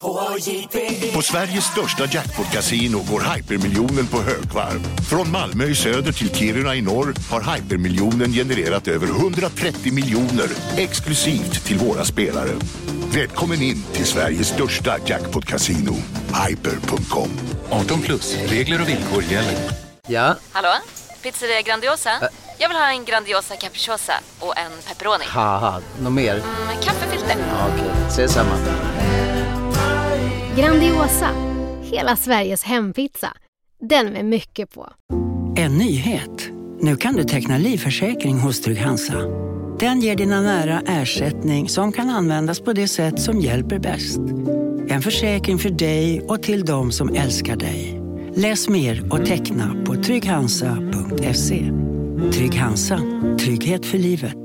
På Sveriges största jackpot-casino går hypermiljonen på högvarv. Från Malmö i söder till Kiruna i norr har hypermiljonen genererat över 130 miljoner exklusivt till våra spelare. Välkommen in till Sveriges största jackpot-casino, hyper.com. 18+, regler och villkor gäller. Ja? Hallå? Pizzeria Grandiosa? Jag vill ha en Grandiosa capriciosa och en pepperoni. Haha, något mer? Kaffefilter. Ja, okej, ses samma. Grandiosa, hela Sveriges hempizza. Den med mycket på. En nyhet. Nu kan du teckna livförsäkring hos Trygg-Hansa. Den ger dina nära ersättning som kan användas på det sätt som hjälper bäst. En försäkring för dig och till de som älskar dig. Läs mer och teckna på trygghansa.se. Trygg-Hansa. Trygghet för livet.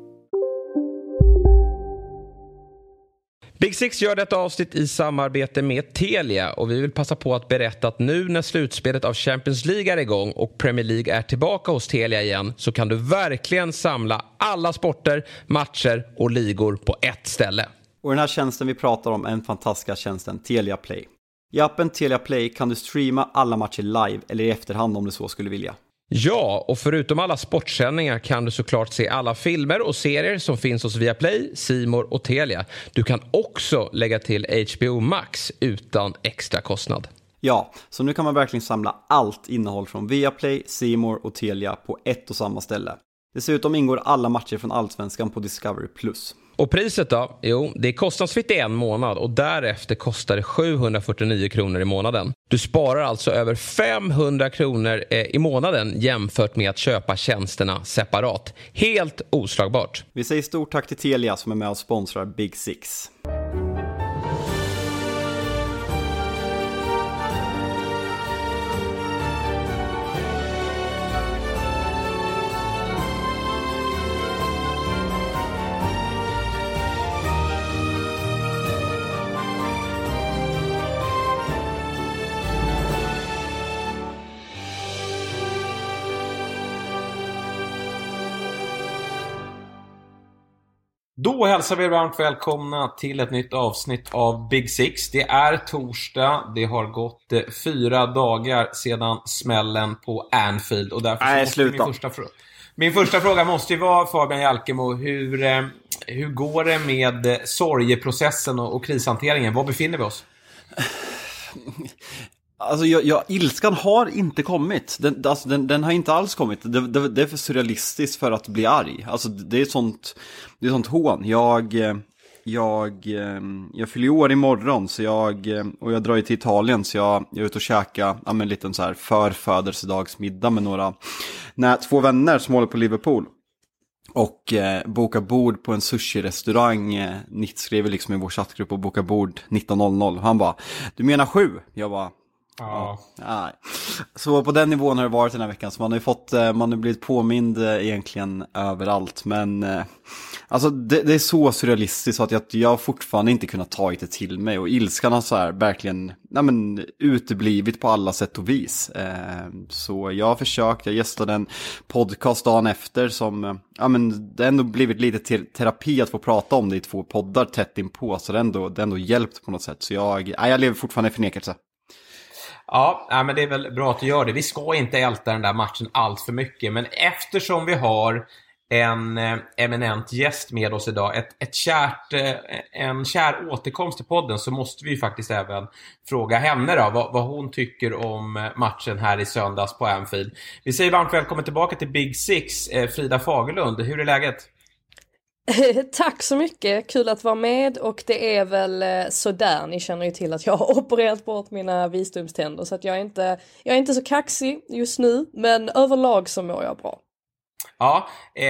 Big Six gör detta avsnitt i samarbete med Telia och vi vill passa på att berätta att nu när slutspelet av Champions League är igång och Premier League är tillbaka hos Telia igen så kan du verkligen samla alla sporter, matcher och ligor på ett ställe. Och den här tjänsten vi pratar om är den fantastiska tjänsten Telia Play. I appen Telia Play kan du streama alla matcher live eller i efterhand om du så skulle vilja. Ja, och förutom alla sportsändningar kan du såklart se alla filmer och serier som finns hos Viaplay, C More och Telia. Du kan också lägga till HBO Max utan extra kostnad. Ja, så nu kan man verkligen samla allt innehåll från Viaplay, C More och Telia på ett och samma ställe. Dessutom ingår alla matcher från Allsvenskan på Discovery+. Och priset då? Jo, det är kostnadsfritt i en månad och därefter kostar det 749 kronor i månaden. Du sparar alltså över 500 kronor i månaden jämfört med att köpa tjänsterna separat. Helt oslagbart. Vi säger stort tack till Telia som är med och sponsrar Big Six. Då hälsar vi varmt välkomna till ett nytt avsnitt av Big Six. Det är torsdag, det har gått 4 dagar sedan smällen på Anfield. Och därför min första fråga måste ju vara, Fabian Jalkemo, hur går det med sorgeprocessen och krishanteringen? Var befinner vi oss? Alltså ilskan har inte kommit. Den har inte alls kommit. Det är för surrealistiskt för att bli arg. Alltså det är sånt hån. Jag fyller år imorgon så jag drar ju till Italien så jag är ute och käka en liten så här förfödelsedagsmiddag med 2 vänner som håller på Liverpool. Och boka bord på en sushi-restaurang. Nitt skriver liksom i vår chattgrupp och boka bord 19.00. Han bara, du menar 7? Jag bara, ja. Nej. Så på den nivån har det varit den här veckan. Så man har blivit påmind egentligen överallt. Men alltså det är så surrealistiskt så att jag fortfarande inte kunnat ta det till mig. Och ilskan har så här verkligen uteblivit på alla sätt och vis. Så jag har försökt. Jag gästade en podcast dagen efter som det har ändå blivit lite terapi att få prata om det i 2 poddar tätt inpå. Så det har ändå hjälpt på något sätt. Så jag lever fortfarande i förnekelse. Ja, men det är väl bra att du gör det. Vi ska inte älta den där matchen allt för mycket. Men eftersom vi har en eminent gäst med oss idag, en kär återkomst till podden, så måste vi ju faktiskt även fråga henne då, vad hon tycker om matchen här i söndags på Anfield. Vi säger varmt välkommen tillbaka till Big Six, Frida Fagerlund. Hur är läget? Tack så mycket, kul att vara med. Och det är väl sådär, ni känner ju till att jag har opererat bort mina visdomständer. Så att jag är inte så kaxig just nu, men överlag så mår jag bra. Ja,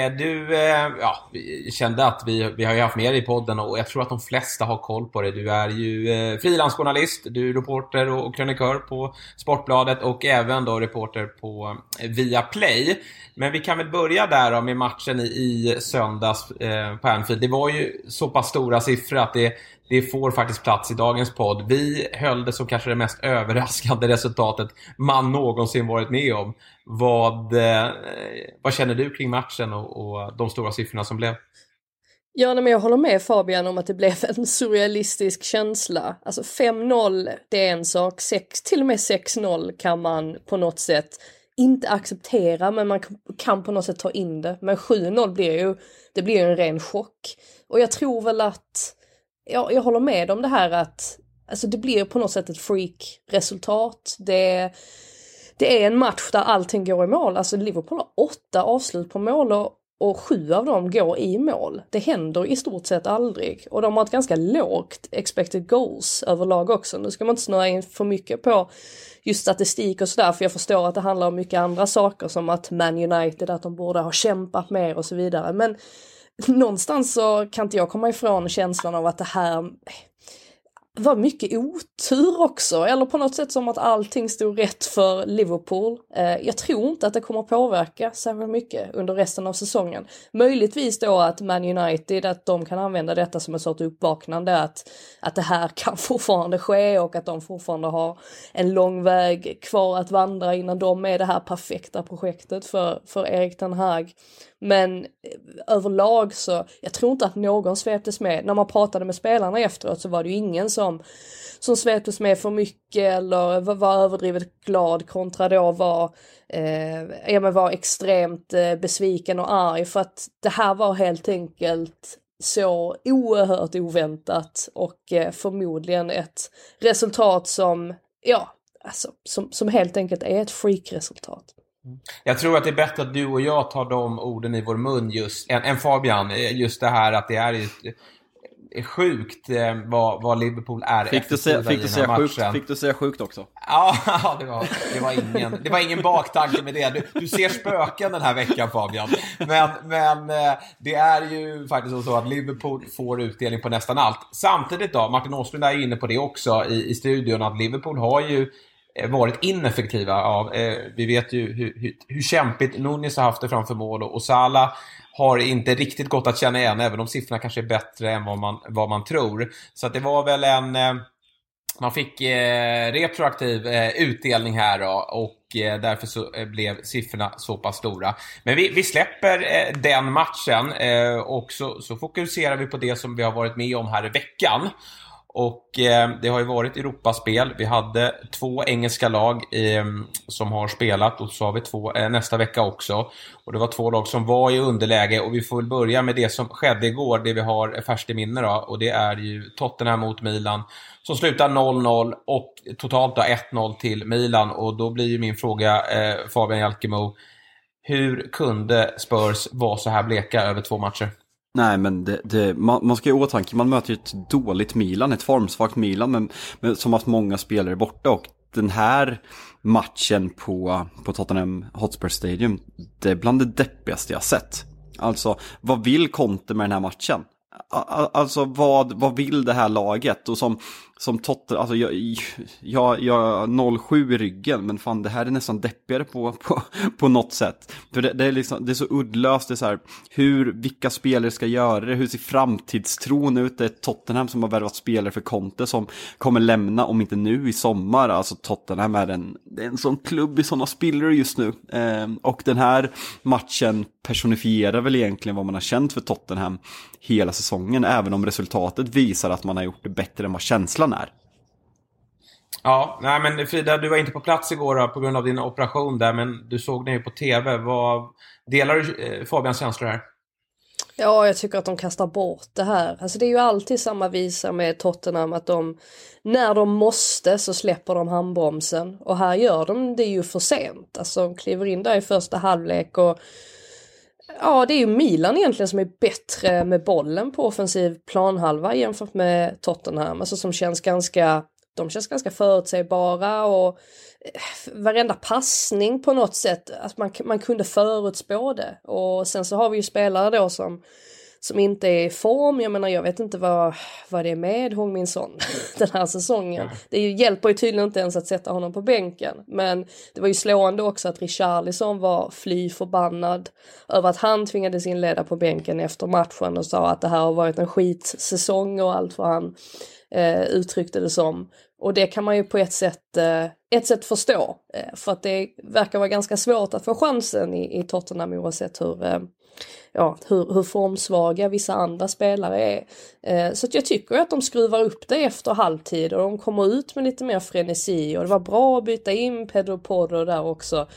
vi kände att vi har ju haft med dig i podden och jag tror att de flesta har koll på det. Du är ju frilansjournalist, du är reporter och krönikör på Sportbladet och även då reporter på Viaplay. Men vi kan väl börja där då med matchen i söndags på Anfield. Det var ju så pass stora siffror att det får faktiskt plats i dagens podd. Vi höll det som kanske det mest överraskande resultatet man någonsin varit med om. Vad känner du kring matchen och de stora siffrorna som blev? Ja, men jag håller med Fabian om att det blev en surrealistisk känsla. Alltså 5-0, det är en sak. Till och med 6-0 kan man på något sätt inte acceptera, men man kan på något sätt ta in det. Men 7-0 blir ju en ren chock. Och jag tror väl att, jag håller med om det här att alltså det blir på något sätt ett freak-resultat. Det är en match där allting går i mål. Alltså Liverpool har 8 avslut på mål och 7 av dem går i mål. Det händer i stort sett aldrig. Och de har ett ganska lågt expected goals överlag också. Nu ska man inte snöa in för mycket på just statistik och sådär. För jag förstår att det handlar om mycket andra saker. Som att Man United, att de borde ha kämpat mer och så vidare. Men någonstans så kan inte jag komma ifrån känslan av att det här var mycket otur också. Eller på något sätt som att allting stod rätt för Liverpool. Jag tror inte att det kommer påverka särskilt mycket under resten av säsongen. Möjligtvis då att Man United, att de kan använda detta som en sorts uppvaknande. Att det här kan fortfarande ske och att de fortfarande har en lång väg kvar att vandra innan de är det här perfekta projektet för Erik ten Hag. Men överlag så, jag tror inte att någon sveptes med. När man pratade med spelarna efteråt så var det ju ingen som sveptes med för mycket eller var överdrivet glad kontra då var extremt besviken och arg. För att det här var helt enkelt så oerhört oväntat och förmodligen ett resultat som, som helt enkelt är ett freak-resultat. Jag tror att det är bättre att du och jag tar de orden i vår mun just än Fabian. Just det här att det är sjukt vad Liverpool är. Fick du säga sjukt också? Ja, det var ingen baktanke med det. Du ser spöken den här veckan, Fabian. Men det är ju faktiskt så att Liverpool får utdelning på nästan allt. Samtidigt då, Martin Åslund är inne på det också i studion, att Liverpool har ju varit ineffektiva. Vi vet ju hur kämpigt Nunes har haft det framför mål, och Salah har inte riktigt gått att känna igen, även om siffrorna kanske är bättre än vad man tror. Så att det var väl man fick retroaktiv utdelning här då, och därför så blev siffrorna så pass stora. Men vi släpper den matchen och så fokuserar vi på det som vi har varit med om här i veckan. Och det har ju varit Europaspel. Vi hade 2 engelska lag som har spelat, och så har vi 2 nästa vecka också. Och det var 2 lag som var i underläge, och vi får väl börja med det som skedde igår, det vi har färskt i minne då. Och det är ju Tottenham mot Milan som slutar 0-0 och totalt då 1-0 till Milan. Och då blir ju min fråga, Fabian Jalkemo, hur kunde Spurs vara så här bleka över 2 matcher? Nej, men man ska ju åtanke, man möter ju ett dåligt Milan, ett formsvagt Milan, men som haft många spelare borta, och den här matchen på Tottenham Hotspur Stadium, det är bland det deppigaste jag sett. Alltså, vad vill Conte med den här matchen? Alltså, vad vill det här laget? Och som Tottenham, alltså jag har 0-7 i ryggen, men fan, det här är nästan deppigare på något sätt. För det är liksom, det är så uddlöst, det är så här, vilka spelare ska göra det, hur ser framtidstron ut? Det är Tottenham som har värvat spelare för Conte som kommer lämna, om inte nu, i sommar. Alltså Tottenham är en sån klubb i såna spelare just nu. Och den här matchen personifierar väl egentligen vad man har känt för Tottenham hela säsongen, även om resultatet visar att man har gjort det bättre än vad känslan är. Ja, nej, men Frida, du var inte på plats igår då, på grund av din operation där, men du såg det ju på tv. Delar du Fabians känslor här? Ja, jag tycker att de kastar bort det här. Alltså det är ju alltid samma visa med Tottenham, att när de måste så släpper de handbromsen. Och här gör de det ju för sent. Alltså de kliver in där i första halvlek, och ja, det är ju Milan egentligen som är bättre med bollen på offensiv planhalva jämfört med Tottenham. Alltså som känns ganska förutsägbara, och varenda passning på något sätt, att man kunde förutspå det. Och sen så har vi ju spelare då som inte är i form. Jag menar, jag vet inte vad det är med Heung-min Son den här säsongen. Det hjälper ju tydligen inte ens att sätta honom på bänken. Men det var ju slående också att Richarlison var fly förbannad över att han tvingades inleda på bänken efter matchen och sa att det här har varit en skitsäsong och allt vad han uttryckte det som. Och det kan man ju på ett sätt förstå. För att det verkar vara ganska svårt att få chansen i Tottenham, oavsett hur formsvaga vissa andra spelare är. Så att jag tycker att de skruvar upp det efter halvtid och de kommer ut med lite mer frenesi och det var bra att byta in Pedro Porro där också.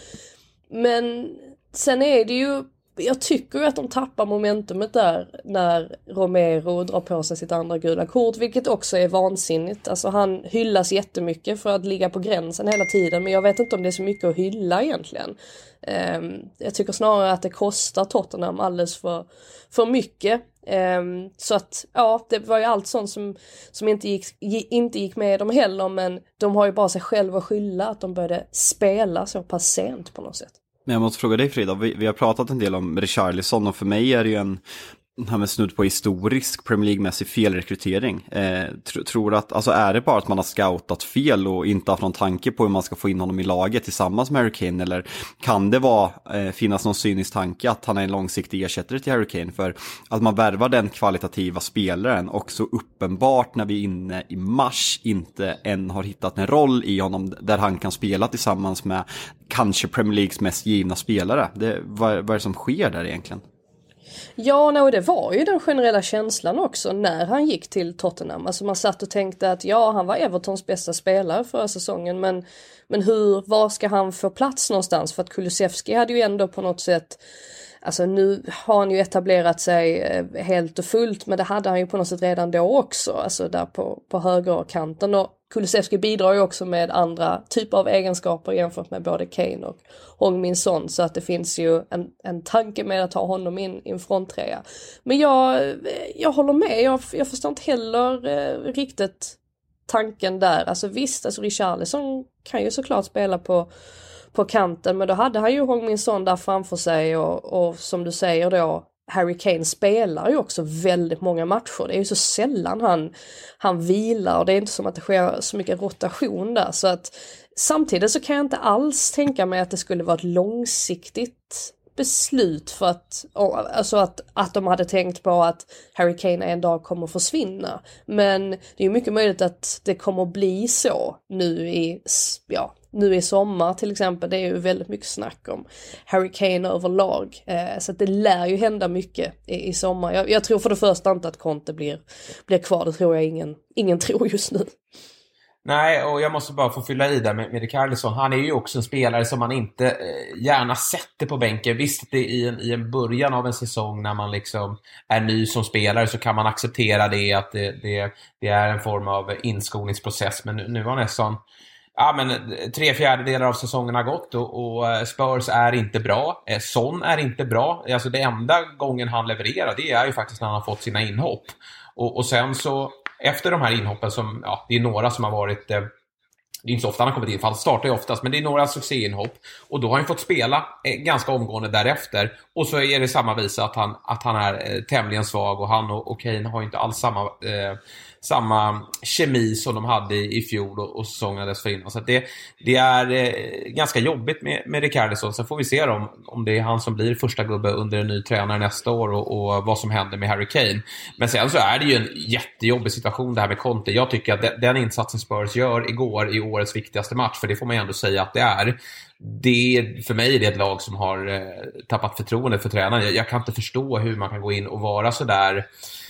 Men sen är det ju, jag tycker att de tappar momentumet där när Romero drar på sig sitt andra gula kort, vilket också är vansinnigt. Alltså han hyllas jättemycket för att ligga på gränsen hela tiden, men jag vet inte om det är så mycket att hylla egentligen. Jag tycker snarare att det kostar Tottenham alldeles för mycket. Så att det var ju allt sånt som inte gick med dem heller, men de har ju bara sig själva att skylla att de började spela så pass sent på något sätt. Men jag måste fråga dig, Frida, vi har pratat en del om Richarlison och för mig är det ju en snudd på historisk Premier League-mässig felrekrytering. Tror att, alltså är det bara att man har scoutat fel och inte haft någon tanke på hur man ska få in honom i laget tillsammans med Harry Kane, eller kan det finnas någon cynisk tanke att han är en långsiktig ersättare till Harry Kane, för att man värvar den kvalitativa spelaren och så uppenbart när vi är inne i mars inte än har hittat en roll i honom där han kan spela tillsammans med kanske Premier Leagues mest givna spelare. Vad är det som sker där egentligen? Ja, det var ju den generella känslan också när han gick till Tottenham. Alltså man satt och tänkte att han var Evertons bästa spelare förra säsongen, men var ska han få plats någonstans? För att Kulusevski hade ju ändå på något sätt, alltså nu har han ju etablerat sig helt och fullt, men det hade han ju på något sätt redan då också, alltså där på högerkanten. Och Kulusevski bidrar ju också med andra typer av egenskaper jämfört med både Kane och Heung-min Son, så att det finns ju en tanke med att ha honom in i en fronttrea. Men jag håller med, jag förstår inte heller riktigt tanken där. Alltså visst, alltså Richarlison kan ju såklart spela på kanten, men då hade han ju Heung-min Son där framför sig och som du säger då, Harry Kane spelar ju också väldigt många matcher. Det är ju så sällan han vilar och det är inte som att det sker så mycket rotation där. Så att samtidigt så kan jag inte alls tänka mig att det skulle vara ett långsiktigt beslut för att de hade tänkt på att Harry Kane en dag kommer att försvinna. Men det är ju mycket möjligt att det kommer att bli så nu i sommar till exempel. Det är ju väldigt mycket snack om Harry Kane överlag. Så att det lär ju hända mycket i sommar. Jag tror för det första inte att Conte blir kvar. Det tror jag ingen tror just nu. Nej, och jag måste bara få fylla i där med Richarlison. Han är ju också en spelare som man inte gärna sätter på bänken. Visst, det i en början av en säsong när man liksom är ny som spelare så kan man acceptera det, att det är en form av inskolningsprocess. Men nu har nästan 3/4 av säsongen har gått och Spurs är inte bra. Son är inte bra. Alltså det enda gången han levererar, det är ju faktiskt när han har fått sina inhopp. Och sen så efter de här inhoppen som, det är några som har varit, det är inte så ofta han har kommit in, för han startar ju oftast, men det är några succéinhopp och då har han fått spela ganska omgående därefter, och så är det samma visa att han är tämligen svag, och han och Kane har ju inte alls samma kemi som de hade i fjol och säsongen dessförinnan. Så att det är ganska jobbigt med Richarlison. Så får vi se om det är han som blir första gubbe under en ny tränare nästa år och vad som händer med Harry Kane. Men sen så är det ju en jättejobbig situation det här med Conte. Jag tycker att den insatsen Spurs gör igår i årets viktigaste match, för det får man ju ändå säga att det är. För mig är det ett lag som har tappat förtroende för tränaren. Jag kan inte förstå hur man kan gå in och vara så där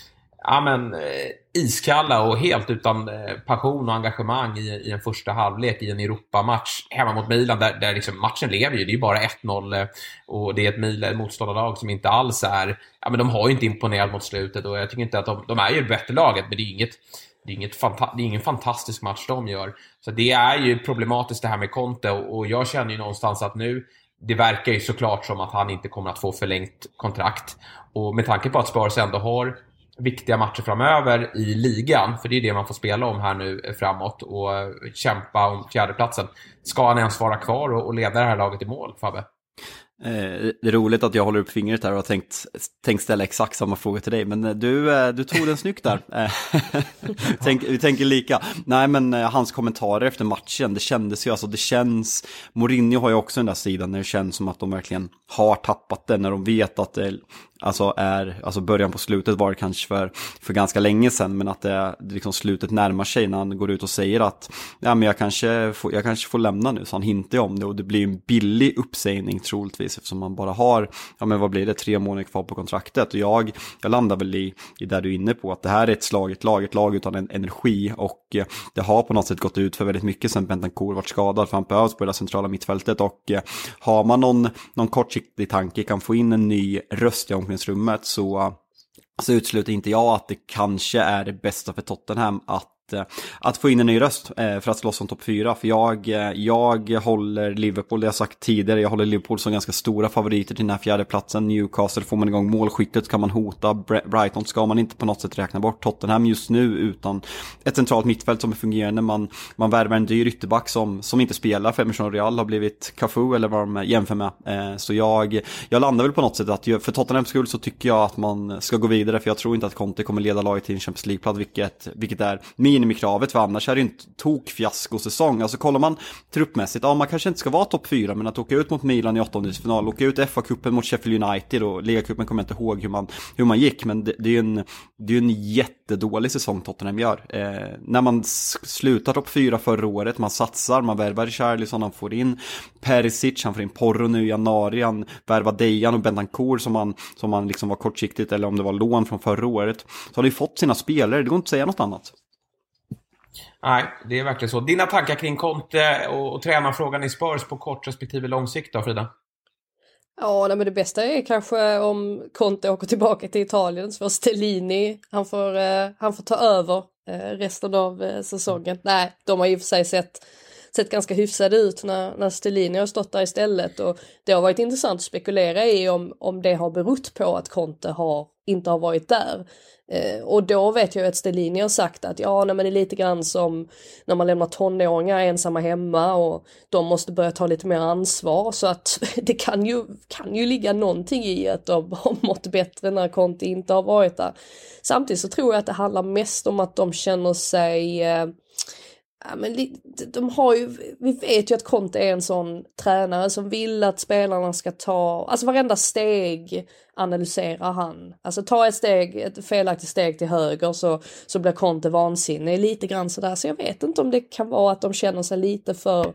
iskalla och helt utan passion och engagemang i en första halvlek i en Europamatch hemma mot Milan, där liksom matchen lever ju. Det är ju bara 1-0 och det är ett motståndarlag som inte alls är, men de har ju inte imponerat mot slutet, och jag tycker inte att de är ju det bättre laget, men det är ingen fantastisk match de gör. Så det är ju problematiskt det här med Conte, och jag känner ju någonstans att nu, det verkar ju såklart som att han inte kommer att få förlängt kontrakt, och med tanke på att Spurs ändå har viktiga matcher framöver i ligan, för det är det man får spela om här nu framåt och kämpa om fjärdeplatsen. Ska han ens vara kvar och leda det här laget i mål, Fabbe? Det är roligt att jag håller upp fingret där och har tänkt ställa exakt samma fråga till dig, men du tog den snyggt där. Vi tänker lika. Nej, men hans kommentarer efter matchen, det kändes ju, Mourinho har ju också den där sidan när det känns som att de verkligen har tappat det, när de vet att det början på slutet var det kanske för ganska länge sedan, men att det liksom slutet närmar sig när han går ut och säger att men jag kanske får lämna nu, så han hintar om det, och det blir en billig uppsägning troligtvis. gratis eftersom man bara har, vad blir det, 3 månader kvar på kontraktet. Och jag landar väl i där du är inne på, att det här är ett lag utan en energi, och det har på något sätt gått ut för väldigt mycket sen Bentancur varit skadad, för han behövs på det centrala mittfältet, och har man någon kortsiktig tanke, kan få in en ny röst i omklädningsrummet, så utesluter inte jag att det kanske är det bästa för Tottenham att få in en ny röst för att slåss om topp 4. För jag håller Liverpool, det jag sagt tidigare, jag håller Liverpool som ganska stora favoriter till den här 4:e platsen. Newcastle, får man igång målskyttet kan man hota. Brighton ska man inte på något sätt räkna bort. Tottenham just nu utan ett centralt mittfält som är fungerande. Man värvar en dyr ytterback som inte spelar, för Emerson Royal har blivit Cafu eller vad de jämför med. Så jag landar väl på något sätt att för Tottenhams skull så tycker jag att man ska gå vidare, för jag tror inte att Conte kommer leda laget till en Champions League-plats, vilket är minimikravet, för annars är det inte tokfiaskosäsong. Alltså kollar man truppmässigt, man kanske inte ska vara topp 4, men att åka ut mot Milan i 8-final, åka ut FA-cupen mot Sheffield United, och Liga-cupen kommer jag inte ihåg hur man gick, men det är ju en jättedålig säsong Tottenham gör. När man slutar topp 4 förra året, man satsar, man värvar Richarlison, han får in Perisic, han får in Porro nu i januari, han värvar Dejan och Bentancur som man liksom var kortsiktigt, eller om det var lån från förra året, så har de fått sina spelare, det går inte att säga något annat. Nej, det är verkligen så. Dina tankar kring Conte och tränarfrågan i Spurs på kort respektive lång sikt då, Frida? Ja, men det bästa är kanske om Conte åker tillbaka till Italien, så får Stellini, han får ta över resten av säsongen. Nej, de har ju för sig sett ganska hyfsade ut när Stellini har stått där istället, och det har varit intressant att spekulera i om det har berott på att Conte inte har varit där. Och då vet jag att Stellini har sagt att men det är lite grann som när man lämnar tonåringar ensamma hemma och de måste börja ta lite mer ansvar, så att det kan ju ligga någonting i att de har mått bättre när Conte inte har varit där. Samtidigt så tror jag att det handlar mest om att de känner sig vi vet ju att Conte är en sån tränare som vill att spelarna ska varenda steg analyserar han. Alltså ta ett felaktigt steg till höger så blir Conte vansinnig lite grann sådär. Så jag vet inte om det kan vara att de känner sig lite för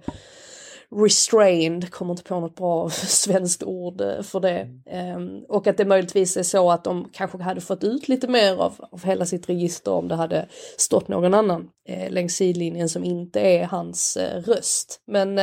restrained, kommer inte på något bra svenskt ord för det. Och att det möjligtvis är så att de kanske hade fått ut lite mer av hela sitt register om det hade stått någon annan längs sidlinjen som inte är hans röst. Men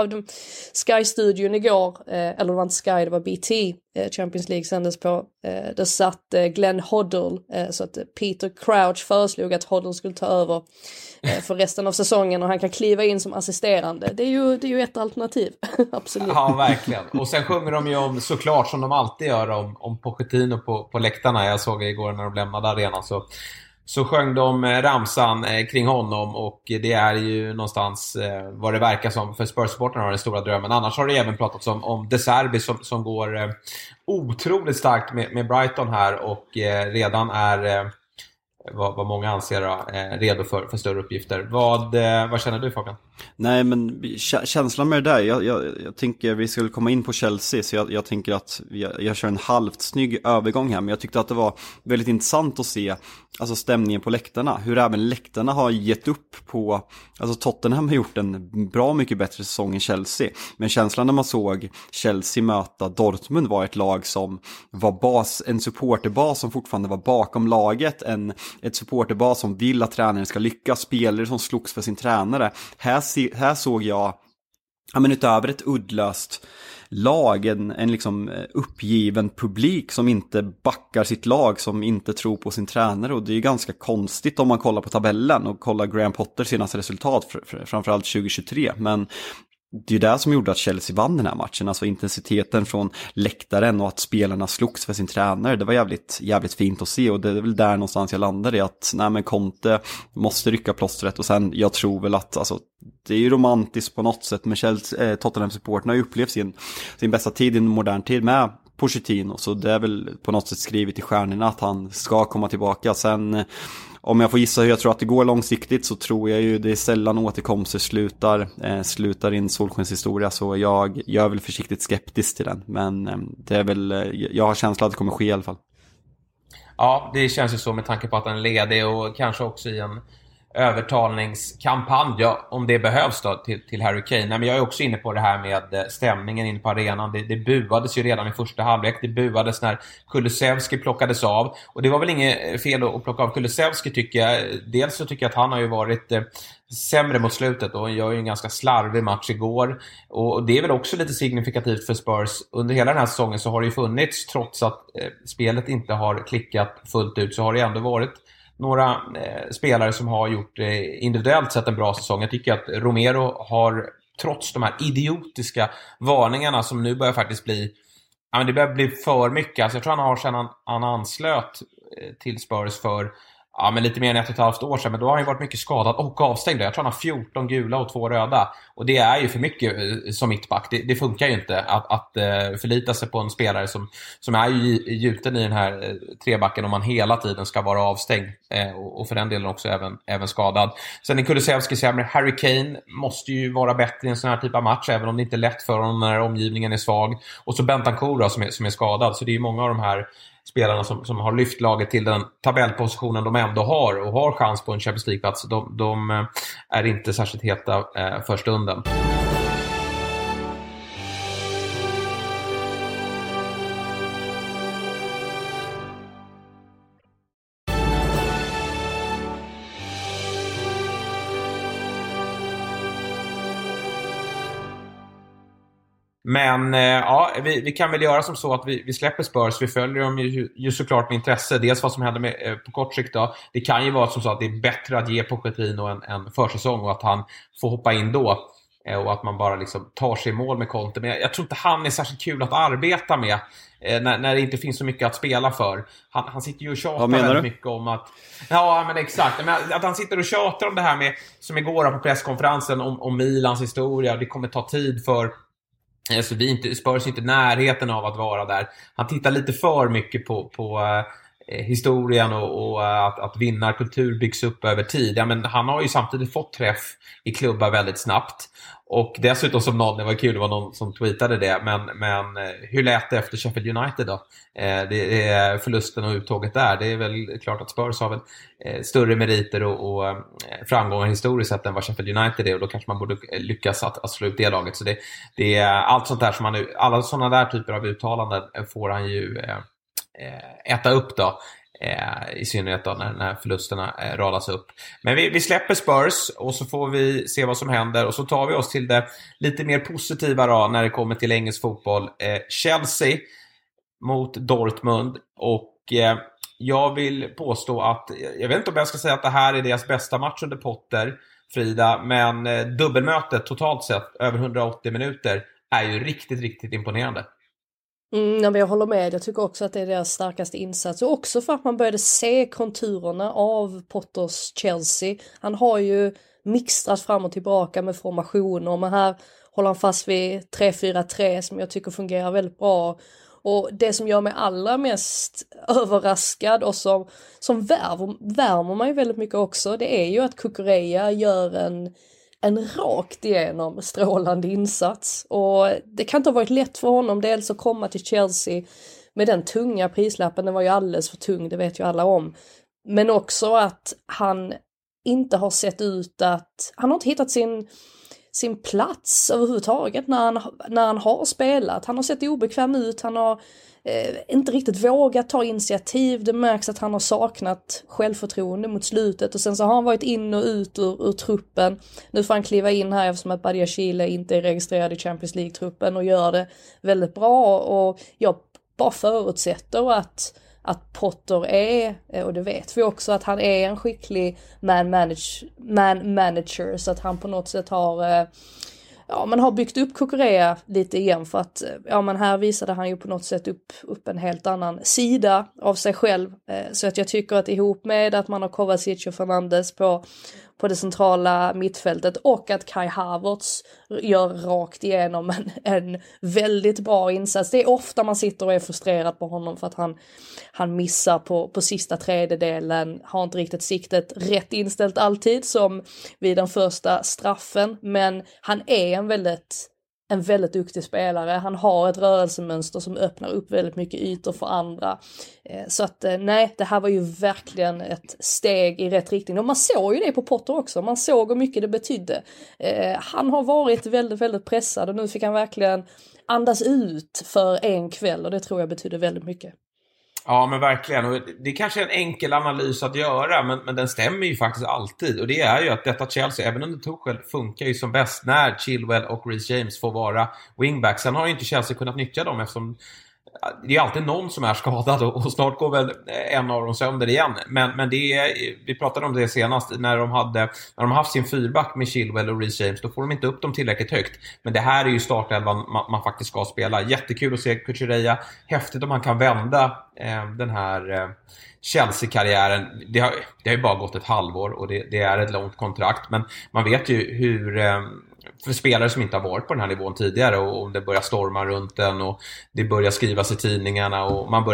Sky-studion igår, eller det var inte Sky, det var BT, Champions League sändes på. Där satt Glenn Hoddle, så att Peter Crouch föreslog att Hoddle skulle ta över för resten av säsongen, och han kan kliva in som assisterande. Det är ju ett alternativ. Absolut. Ja, verkligen. Och sen sjunger de ju om, såklart som de alltid gör, om Pochettino på läktarna. Jag såg igår när de lämnade arenan, så sjöng de ramsan kring honom, och det är ju någonstans vad det verkar som för Spurs-supporterna har den stora drömmen. Annars har det även pratats om De Zerbi som går otroligt starkt med Brighton här, och redan är vad många anser redo för större uppgifter. Vad känner du, Fabian? Nej, men känslan med det där, jag tänker vi skulle komma in på Chelsea, så jag tänker att jag kör en halvt snygg övergång här, men jag tyckte att det var väldigt intressant att se alltså stämningen på läktarna, hur även läktarna har gett upp på, alltså Tottenham har gjort en bra mycket bättre säsong än Chelsea, men känslan när man såg Chelsea möta Dortmund var ett lag som var en supporterbas som fortfarande var bakom laget, ett supporterbas som vill att tränaren ska lyckas, spelare som slogs för sin tränare. Här såg jag, men utöver ett uddlöst lag, en liksom uppgiven publik som inte backar sitt lag, som inte tror på sin tränare, och det är ju ganska konstigt om man kollar på tabellen och kollar Graham Potters senaste resultat, framförallt 2023, men det är ju det som gjorde att Chelsea vann den här matchen, alltså intensiteten från läktaren och att spelarna slogs för sin tränare. Det var jävligt fint att se, och det är väl där någonstans jag landade i att Conte måste rycka plåstret. Och sen, jag tror väl att alltså, det är ju romantiskt på något sätt, med Tottenham-supporterna har ju upplevt sin bästa tid i en modern tid med Pochettino, så det är väl på något sätt skrivet i stjärnorna att han ska komma tillbaka. Sen, om jag får gissa hur jag tror att det går långsiktigt, så tror jag ju det är sällan återkomster slutar in solskenshistoria, så jag är väl försiktigt skeptisk till den, men det är väl, jag har känslan att det kommer ske i alla fall. Ja, det känns ju så med tanke på att han är ledig, och kanske också i en övertalningskampanj, om det behövs då, till Harry Kane. Nej, men jag är också inne på det här med stämningen inne på arenan. Det buades ju redan i första halvlek. Det buades när Kulusevski plockades av. Och det var väl inget fel att plocka av Kulusevski, tycker jag. Dels så tycker jag att han har ju varit sämre mot slutet och gör ju en ganska slarvig match igår. Och det är väl också lite signifikativt för Spurs. Under hela den här säsongen så har det ju funnits, trots att spelet inte har klickat fullt ut, så har det ändå varit några spelare som har gjort individuellt sett en bra säsong. Jag tycker att Romero har, trots de här idiotiska varningarna som nu börjar faktiskt bli, ja, men det börjar bli för mycket. Alltså jag tror han har sedan han anslöt till Spurs för men lite mer än 1,5 år sedan, men då har han varit mycket skadad och avstängd. Jag tror han har 14 gula och 2 röda. Och det är ju för mycket som mittback. Det funkar ju inte att förlita sig på en spelare som är gjuten i den här trebacken om man hela tiden ska vara avstängd. Och för den delen också även skadad. Sen är Kulusevski sämre. Harry Kane måste ju vara bättre i en sån här typ av match, även om det inte är lätt för honom när omgivningen är svag. Och så Bentancur som är skadad. Så det är ju många av de här spelarna som har lyft laget till den tabellpositionen de ändå har och har chans på en Champions League-plats. De är inte särskilt heta för stunden. Men vi kan väl göra som så att vi släpper Spurs. Vi följer dem ju såklart med intresse. Dels vad som händer med, på kort sikt då. Det kan ju vara som så att det är bättre att ge Pochettino en försäsong och att han får hoppa in då. Och att man bara liksom tar sig i mål med Conte. Men jag tror inte han är särskilt kul att arbeta med när det inte finns så mycket att spela för. Han sitter ju och tjatar väldigt mycket om att... Ja, men exakt. Men att han sitter och tjatar om det här med, som igår på presskonferensen, om Milans historia. Det kommer ta tid för... Så Spurs inte närheten av att vara där. Han tittar lite för mycket på historien och att vinnarkultur byggs upp över tid. Ja, men han har ju samtidigt fått träff i klubbar väldigt snabbt. Och dessutom, som någon, det var kul, det var någon som tweetade det, men hur lät det efter Sheffield United då? Det är förlusten och uttåget där. Det är väl klart att Spurs har väl större meriter och framgångar historiskt sett än vad Sheffield United är, och då kanske man borde lyckas att slå ut det laget. Så det är allt sånt där som alla sådana där typer av uttalanden får han ju äta upp då. I synnerhet då när förlusterna radas upp. Men vi släpper Spurs och så får vi se vad som händer. Och så tar vi oss till det lite mer positiva då, när det kommer till engelsk fotboll. Chelsea mot Dortmund. Och jag vill påstå att, jag vet inte om jag ska säga att det här är deras bästa match under Potter, Frida, men dubbelmötet totalt sett över 180 minuter är ju riktigt, riktigt imponerande. Men jag håller med, jag tycker också att det är deras starkaste insats, och också för att man började se konturerna av Potters Chelsea. Han har ju mixtrat fram och tillbaka med formationer, men här håller han fast vid 3-4-3 som jag tycker fungerar väldigt bra. Och det som gör mig allra mest överraskad och som värmer mig väldigt mycket också, det är ju att Cucurella gör en rakt igenom strålande insats. Och det kan inte ha varit lätt för honom dels att komma till Chelsea med den tunga prislappen. Den var ju alldeles för tung, det vet ju alla om. Men också att han inte har sett ut att... Han har inte hittat sin plats överhuvudtaget när han har spelat. Han har sett obekväm ut, han har inte riktigt vågat ta initiativ. Det märks att han har saknat självförtroende mot slutet, och sen så har han varit in och ut ur truppen. Nu får han kliva in här eftersom att Badiashile inte är registrerad i Champions League-truppen och gör det väldigt bra, och jag bara förutsätter att Potter är, och det vet vi också, att han är en skicklig man manager, så att han på något sätt man har byggt upp Cucurella lite igen, för att men här visade han ju på något sätt upp en helt annan sida av sig själv, så att jag tycker att ihop med att man har Kovacic och Fernandes på det centrala mittfältet, och att Kai Havertz gör rakt igenom en väldigt bra insats. Det är ofta man sitter och är frustrerad på honom för att han missar på sista tredjedelen, har inte riktigt siktet rätt inställt alltid, som vid den första straffen, men han är en väldigt en väldigt duktig spelare. Han har ett rörelsemönster som öppnar upp väldigt mycket ytor för andra. Så att nej, det här var ju verkligen ett steg i rätt riktning. Och man såg ju det på Potter också. Man såg hur mycket det betydde. Han har varit väldigt, väldigt pressad och nu fick han verkligen andas ut för en kväll och det tror jag betyder väldigt mycket. Ja, men verkligen. Och det är kanske en enkel analys att göra, men den stämmer ju faktiskt alltid. Och det är ju att detta Chelsea, även under Tuchel, funkar ju som bäst när Chilwell och Reece James får vara wingbacks. Sen har ju inte Chelsea kunnat nyttja dem eftersom det är alltid någon som är skadad och snart går väl en av dem sönder igen. Men det är, vi pratade om det senast, när de haft sin fyrback med Chilwell och Reece James, då får de inte upp dem tillräckligt högt. Men det här är ju startelvan man faktiskt ska spela. Jättekul att se Kukureya. Häftigt om man kan vända den här Chelsea-karriären. Det har ju bara gått ett halvår och det är ett långt kontrakt. Men man vet ju hur för spelare som inte har varit på den här nivån tidigare och om det börjar storma runt den och det börjar skrivas i tidningarna och man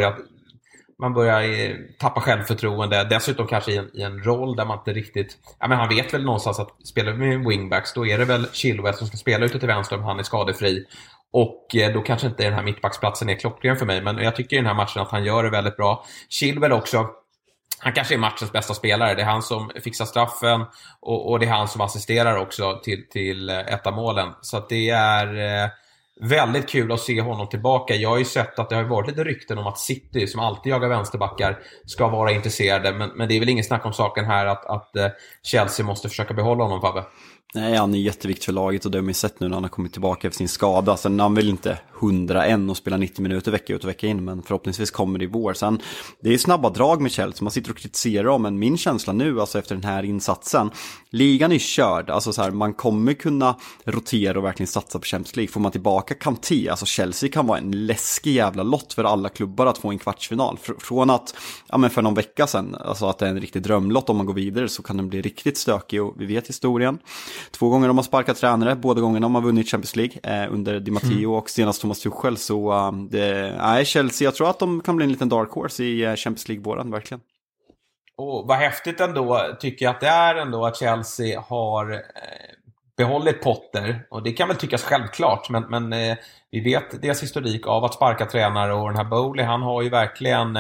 börjar tappa självförtroende, dessutom kanske i en roll där man inte riktigt, ja men han vet väl någonstans att spelar vi med wingbacks då är det väl Chilwell som ska spela ute till vänster om han är skadefri och då kanske inte den här mittbacksplatsen är klockren för mig, men jag tycker i den här matchen att han gör det väldigt bra. Chilwell också, han kanske är matchens bästa spelare. Det är han som fixar straffen och det är han som assisterar också till ett av målen. Så att det är väldigt kul att se honom tillbaka. Jag har ju sett att det har varit lite rykten om att City, som alltid jagar vänsterbackar, ska vara intresserade. Men det är väl ingen snack om saken här att Chelsea måste försöka behålla honom, Fabbe. Nej, han är jätteviktig för laget och det har man ju sett nu när han har kommit tillbaka efter sin skada. Sen han vill inte 101 och spela 90 minuter vecka ut och vecka in, men förhoppningsvis kommer det i vår. Sen, det är snabba drag med Chelsea, man sitter och kritiserar dem, men min känsla nu, alltså efter den här insatsen, ligan är körd, alltså så här, man kommer kunna rotera och verkligen satsa på Champions League. Får man tillbaka Kanté, alltså Chelsea kan vara en läskig jävla lott för alla klubbar att få en kvartsfinal. Från att, ja men för någon vecka sedan, alltså att det är en riktig drömlott om man går vidare, så kan den bli riktigt stökig och vi vet historien. 2 gånger de har sparkat tränare, båda gångerna de har vunnit Champions League under Di Matteo och senast Thomas Tuchel, så Chelsea, jag tror att de kan bli en liten dark horse i Champions League-våran, verkligen. Och vad häftigt ändå, tycker jag att det är ändå att Chelsea har behållit Potter, och det kan väl tyckas självklart, men vi vet deras historik av att sparka tränare, och den här Bowley, han har ju verkligen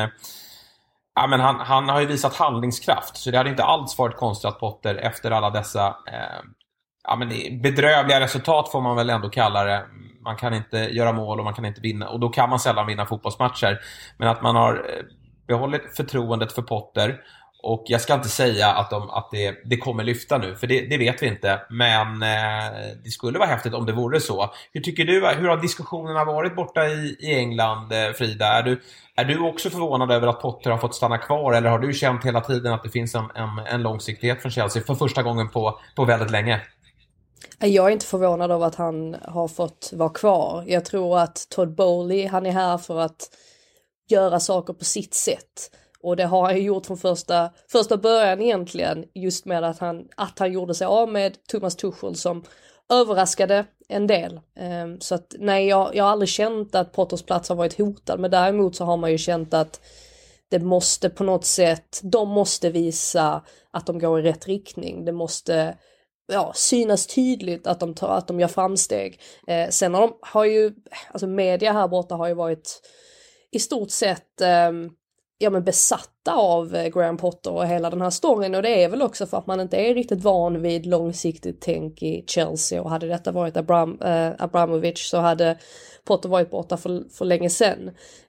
ja, men han har ju visat handlingskraft, så det hade inte alls varit konstigt att Potter efter alla dessa ja, men bedrövliga resultat får man väl ändå kalla det. Man kan inte göra mål och man kan inte vinna, och då kan man sällan vinna fotbollsmatcher, men att man har behållit förtroendet för Potter. Och jag ska inte säga att det kommer lyfta nu, för det vet vi inte. Men det skulle vara häftigt om det vore så. Hur tycker du, hur har diskussionerna varit borta i England, Frida? Är du också förvånad över att Potter har fått stanna kvar? Eller har du känt hela tiden att det finns en långsiktighet från Chelsea för första gången på väldigt länge? Jag är inte förvånad över att han har fått vara kvar. Jag tror att Todd Bowley, han är här för att göra saker på sitt sätt. Och det har han gjort från första början egentligen, just med att han gjorde sig av med Thomas Tuchel som överraskade en del. Så att nej, jag har aldrig känt att Potters plats har varit hotad, men däremot så har man ju känt att det måste på något sätt, de måste visa att de går i rätt riktning. Det måste synas tydligt att de gör framsteg. Sen har ju, alltså media här borta har ju varit i stort sett besatta av Graham Potter och hela den här storyn, och det är väl också för att man inte är riktigt van vid långsiktigt tänk i Chelsea, och hade detta varit Abramovich så hade Potter varit borta för länge sedan.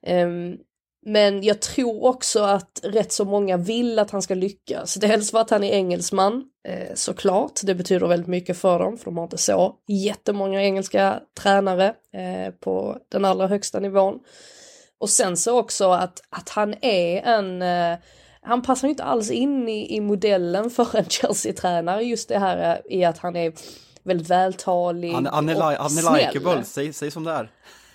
Men jag tror också att rätt så många vill att han ska lyckas. Dels för att han är engelsman, såklart. Det betyder väldigt mycket för dem, för de har inte så jättemånga engelska tränare på den allra högsta nivån. Och sen så också att han är han passar ju inte alls in i modellen för en Chelsea-tränare. Just det här i att han är väldigt vältalig. Han är likeable, säg som det är.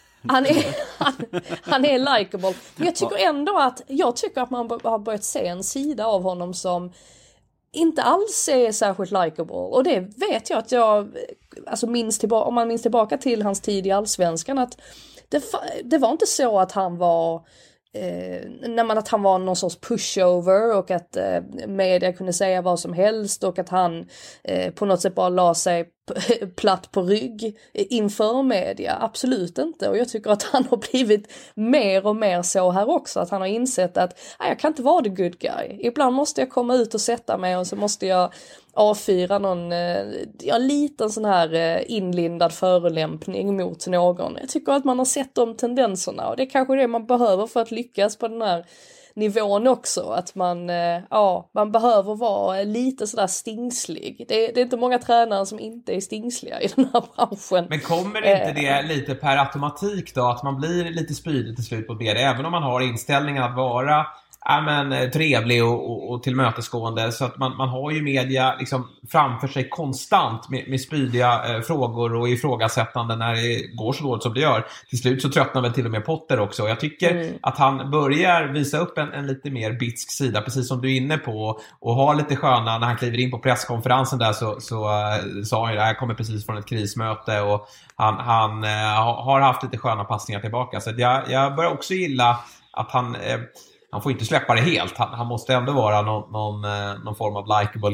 Han är likeable. Men jag tycker ändå att man har börjat se en sida av honom som inte alls är särskilt likeable. Och det vet jag att alltså om man minns tillbaka till hans tid i Allsvenskan, att det var inte så att han var att han var någon sorts pushover och att media kunde säga vad som helst och att han på något sätt bara la sig platt på rygg inför media, absolut inte. Och jag tycker att han har blivit mer och mer så här också, att han har insett att jag kan inte vara the good guy. Ibland måste jag komma ut och sätta mig och så måste jag avfyra någon liten sån här inlindad förolämpning mot någon. Jag tycker att man har sett de tendenserna, och det är kanske det man behöver för att lyckas på den här nivån också, att man behöver vara lite sådär stingslig. Det är inte många tränare som inte är stingsliga i den här branschen. Men kommer inte det lite per automatik då, att man blir lite spydig till slut på det, även om man har inställningen att vara trevlig och tillmötesgående, så att man har ju media liksom framför sig konstant med spydiga frågor och ifrågasättande när det går så dåligt som det gör. Till slut så tröttnar väl till och med Potter också. Jag tycker att han börjar visa upp en lite mer bitsk sida, precis som du är inne på, och har lite sköna, när han kliver in på presskonferensen där så sa han ju, jag kommer precis från ett krismöte, och han har haft lite sköna passningar tillbaka. Så jag börjar också gilla att han får inte släppa det helt. Han måste ändå vara någon form av likeable.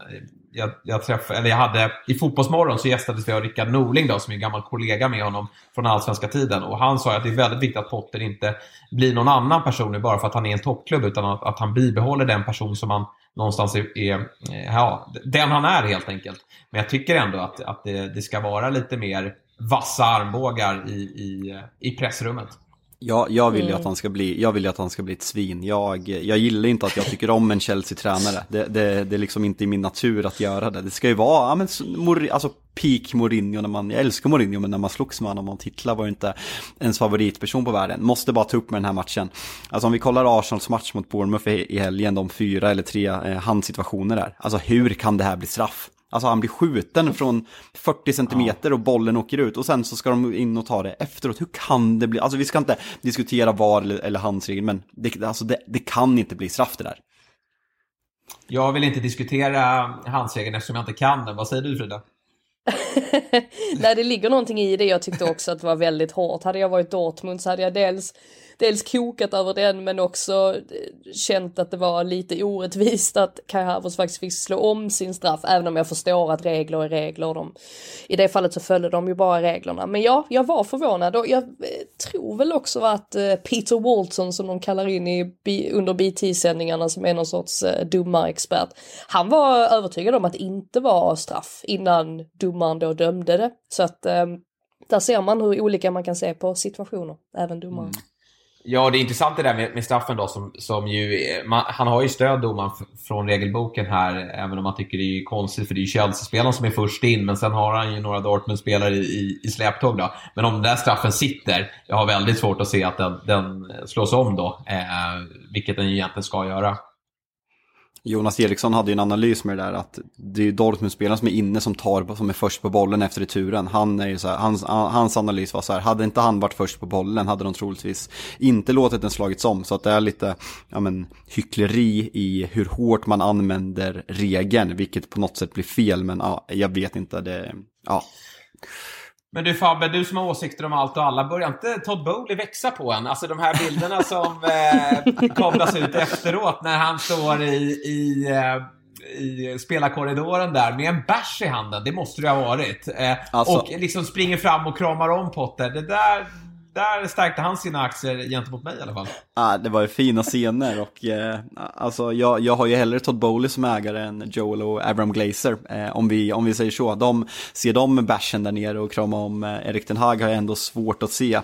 Jag hade i Fotbollsmorgon så gästades vi av Rickard Norling då, som är en gammal kollega med honom från allsvenska tiden, och han sa att det är väldigt viktigt att Potter inte blir någon annan person nu bara för att han är en toppklubb, utan att han bibehåller den person som han någonstans är den han är helt enkelt. Men jag tycker ändå att det ska vara lite mer vassa armbågar i pressrummet. Jag vill ju att han ska bli ett svin. Jag gillar inte att jag tycker om en Chelsea-tränare. Det är liksom inte i min natur att göra det. Det ska ju vara peak Mourinho. Jag älskar Mourinho, men när man slogs med honom om titlar var ju inte ens favoritperson på världen. Måste bara ta upp med den här matchen. Alltså om vi kollar Arsenals match mot Bournemouth i helgen, de 4 eller 3 handsituationer där. Alltså hur kan det här bli straff? Alltså han blir skjuten från 40 centimeter och bollen åker ut, och sen så ska de in och ta det efteråt. Hur kan det bli? Alltså vi ska inte diskutera var eller handsregel, men det kan inte bli straff det där. Jag vill inte diskutera handsregeln eftersom jag inte kan den. Vad säger du, Frida? Nej, det ligger någonting i det. Jag tyckte också att det var väldigt hårt. Hade jag varit Dortmund så hade jag dels kokat över den, men också känt att det var lite orättvist att Kai Havertz faktiskt fick slå om sin straff, även om jag förstår att regler är regler. I det fallet så följde de ju bara reglerna. Men ja, jag var förvånad, och jag tror väl också att Peter Walton, som de kallar in under BT-sändningarna, som är någon sorts domarexpert, han var övertygad om att det inte var straff innan domaren då dömde det. Så att där ser man hur olika man kan se på situationer, även domaren. Ja, det är intressant det där med straffen då, som ju, han har ju stöd domaren från regelboken här, även om man tycker det är konstigt, för det är ju Chelsea-spelaren som är först in, men sen har han ju några Dortmund-spelare i släptåg då. Men om den där straffen sitter, jag har väldigt svårt att se att den slås om då, vilket den ju egentligen ska göra. Jonas Eriksson hade ju en analys med det där, att det är ju Dortmund-spelaren som är inne som är först på bollen efter returen. Han är ju så här, hans analys var så här: hade inte han varit först på bollen hade de troligtvis inte låtit den slagits om. Så att det är lite hyckleri i hur hårt man använder regeln, vilket på något sätt blir fel, men jag vet inte det. Men du Fabbe, du som har åsikter om allt och alla, börjar inte Todd Bowley växa på en? Alltså de här bilderna som kablas ut efteråt när han står i spelarkorridoren där med en bärs i handen, det måste det ha varit. Och liksom springer fram och kramar om Potter. Det där stärkte han sina aktier gentemot mig i alla fall. Det var ju fina scener, och jag har ju hellre Todd Bowley som ägare än Joel och Abraham Glazer, om vi säger så. Ser de med bärsen där nere och kramar om Erik ten Hag har jag ändå svårt att se.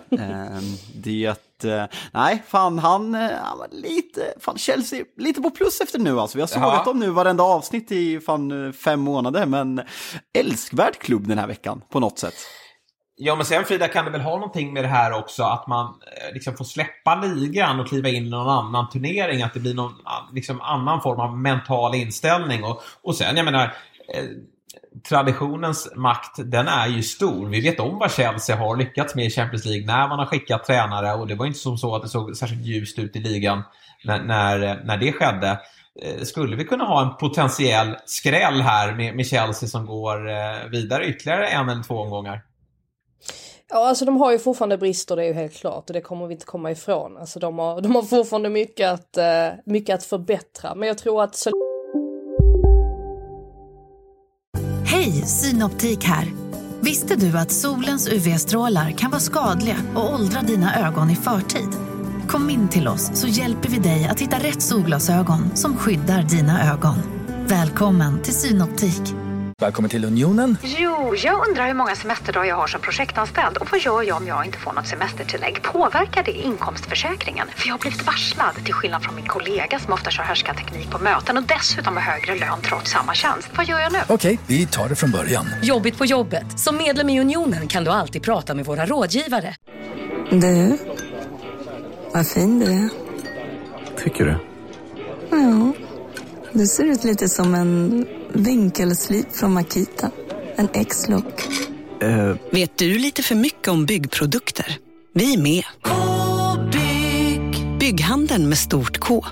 Han var Chelsea lite på plus efter nu, alltså. Vi har sågat dem nu varenda avsnitt i 5 månader, men älskvärd klubb den här veckan på något sätt. Ja, men sen Frida, kan det väl ha någonting med det här också, att man liksom får släppa ligan och kliva in i någon annan turnering, att det blir någon annan form av mental inställning, och sen, jag menar, traditionens makt, den är ju stor. Vi vet om vad Chelsea har lyckats med i Champions League när man har skickat tränare, och det var inte som så att det såg särskilt ljust ut i ligan när det skedde. Skulle vi kunna ha en potentiell skräll här med Chelsea som går vidare ytterligare 1 eller 2 omgångar? Ja, alltså de har ju fortfarande brister, det är ju helt klart, och det kommer vi inte komma ifrån. Alltså de har fortfarande mycket att förbättra, men jag tror att Hej, Synoptik här. Visste du att solens UV-strålar kan vara skadliga och åldra dina ögon i förtid? Kom in till oss så hjälper vi dig att hitta rätt solglasögon som skyddar dina ögon. Välkommen till Synoptik. Välkommen till Unionen. Jo, jag undrar hur många semesterdagar jag har som projektanställd och vad gör jag om jag inte får något semestertillägg? Påverkar det inkomstförsäkringen? För jag har blivit varslad, till skillnad från min kollega som ofta kör härskarteknik på möten och dessutom har högre lön trots samma tjänst. Vad gör jag nu? Okej, vi tar det från början. Jobbigt på jobbet. Som medlem i Unionen kan du alltid prata med våra rådgivare. Du, vad fin du är. Tycker du? Ja, du ser ut lite som en vinkelslip från Makita. En X-look. Vet du lite för mycket om byggprodukter? Vi är med. Bygghandeln med stort K.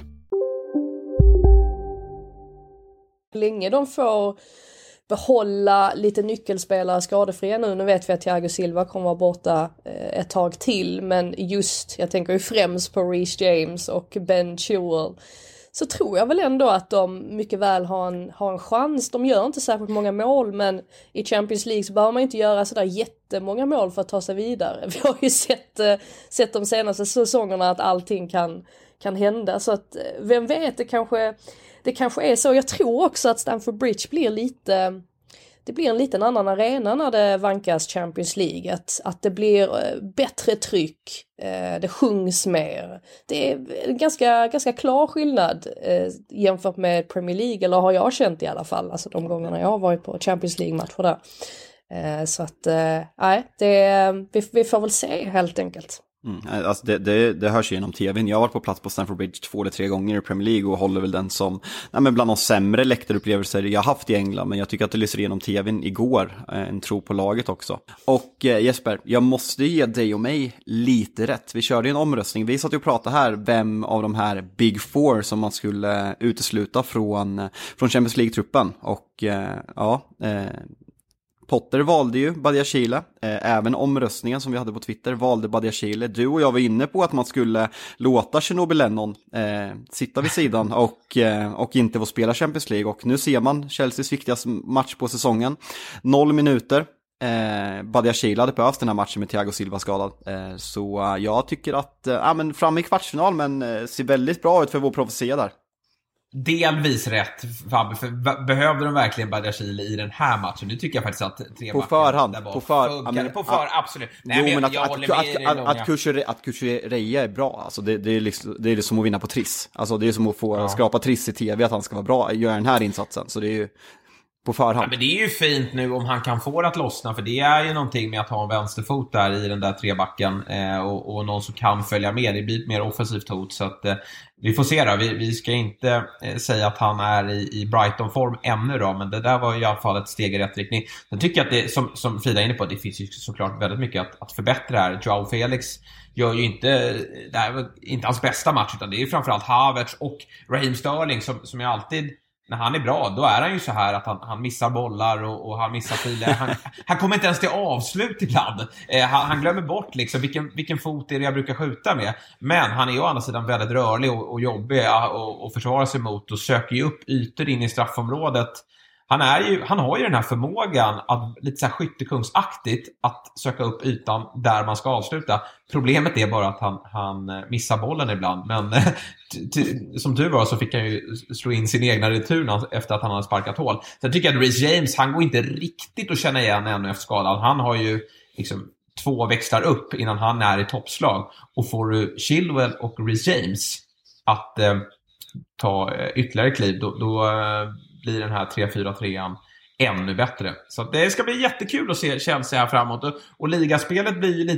Länge de får behålla lite nyckelspelare skadefria nu. Nu vet vi att Thiago Silva kommer vara borta ett tag till. Men just, jag tänker ju främst på Reece James och Ben Chilwell. Så tror jag väl ändå att de mycket väl har en chans. De gör inte särskilt många mål, men i Champions League så behöver man inte göra sådär jättemånga mål för att ta sig vidare. Vi har ju sett de senaste säsongerna att allting kan hända. Så att, vem vet, det kanske är så. Jag tror också att Stamford Bridge blir en liten annan arena när det vankas Champions League. Att det blir bättre tryck, det sjungs mer. Det är en ganska klar skillnad jämfört med Premier League, eller har jag känt i alla fall. Alltså de gångerna jag har varit på Champions League-matcher där. Så att, nej, vi får väl se helt enkelt. Alltså det hörs genom tvn. Jag har varit på plats på Stamford Bridge 2 eller 3 gånger i Premier League och håller väl den som bland de sämre läktarupplevelser jag haft i England, men jag tycker att det lyser igenom tvn igår, en tro på laget också. Och Jesper, jag måste ge dig och mig lite rätt. Vi körde en omröstning, vi satt och pratade här vem av de här Big Four som man skulle utesluta från Champions League-truppen, och Potter valde ju Badiashile, även omröstningen som vi hade på Twitter valde Badiashile. Du och jag var inne på att man skulle låta Chernobyl Lennon sitta vid sidan och inte få spela Champions League. Och nu ser man Chelseas viktigaste match på säsongen. 0 minuter. Badiashile hade behövt den här matchen med Thiago Silva skadad. Så jag tycker att fram i kvartsfinal, men ser väldigt bra ut för vår profetia där. Delvis rätt, Fabbe, för behövde de verkligen Badiashile i den här matchen? Nu tycker jag faktiskt att tre på förhand, på förhand, absolut. Nej, men att Kukureya är bra, alltså det är som att vinna på Triss. Alltså det är som att få skrapa Triss i tv, att han ska vara bra, göra den här insatsen. Så det är ju på förhand. Ja, men det är ju fint nu om han kan få det att lossna, för det är ju någonting med att ha en vänsterfot där i den där trebacken och någon som kan följa med. Det blir ett mer offensivt hot, så att vi får se då. Vi ska inte säga att han är i Brighton-form ännu då, men det där var i alla fall ett steg i rätt riktning. Sen tycker jag att det, som Frida är inne på, det finns ju såklart väldigt mycket att förbättra här. Joao Felix gör ju inte hans bästa match, utan det är framförallt Havertz och Raheem Sterling som är alltid, när han är bra, då är han ju så här att han missar bollar och han missar filer. Han kommer inte ens till avslut ibland. Han glömmer bort liksom vilken fot är det jag brukar skjuta med. Men han är ju å andra sidan väldigt rörlig och jobbig och försvarar sig mot och söker ju upp ytor in i straffområdet. Han har ju den här förmågan att lite så här skyttekungsaktigt att söka upp ytan där man ska avsluta. Problemet är bara att han missar bollen ibland. Men som tur var så fick han ju slå in sin egna retur efter att han hade sparkat hål. Sen tycker jag att Reece James, han går inte riktigt att känna igen ännu efter skadan. Han har ju liksom 2 växlar upp innan han är i toppslag. Och får du Chilwell och Reece James att ta ytterligare kliv, då blir den här 3-4-3an ännu bättre. Så det ska bli jättekul att se Chelsea här framåt. Och ligaspelet blir ju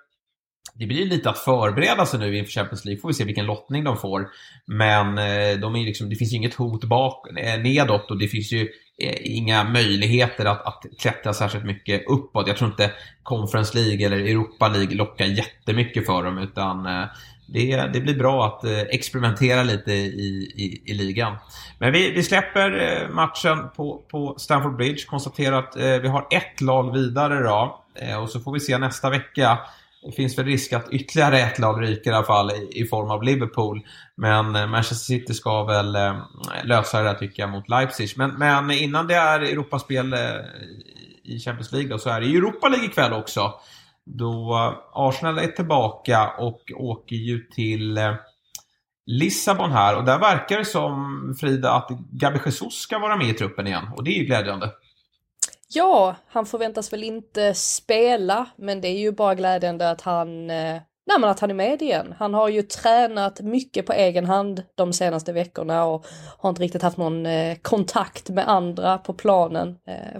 lite att förbereda sig nu inför Champions League. Får vi se vilken lottning de får. Men det finns ju inget hot nedåt, och det finns ju inga möjligheter att klättra särskilt mycket uppåt. Jag tror inte Conference League eller Europa League lockar jättemycket för dem, utan det blir bra att experimentera lite i ligan. Men vi släpper matchen på Stamford Bridge. Konstaterar att vi har ett lag vidare då. Och så får vi se nästa vecka Det finns väl risk att ytterligare ett lag ryker i alla fall i form av Liverpool. Men Manchester City ska väl lösa det där tycker jag mot Leipzig. Men innan det är Europaspel i Champions League då, så är det Europa League ikväll också. Då Arsenal är tillbaka och åker ju till Lissabon här. Och där verkar det som, Frida, att Gabi Jesus ska vara med i truppen igen. Och det är ju glädjande. Ja, han förväntas väl inte spela, men det är ju bara glädjande att han är med igen. Han har ju tränat mycket på egen hand de senaste veckorna och har inte riktigt haft någon kontakt med andra på planen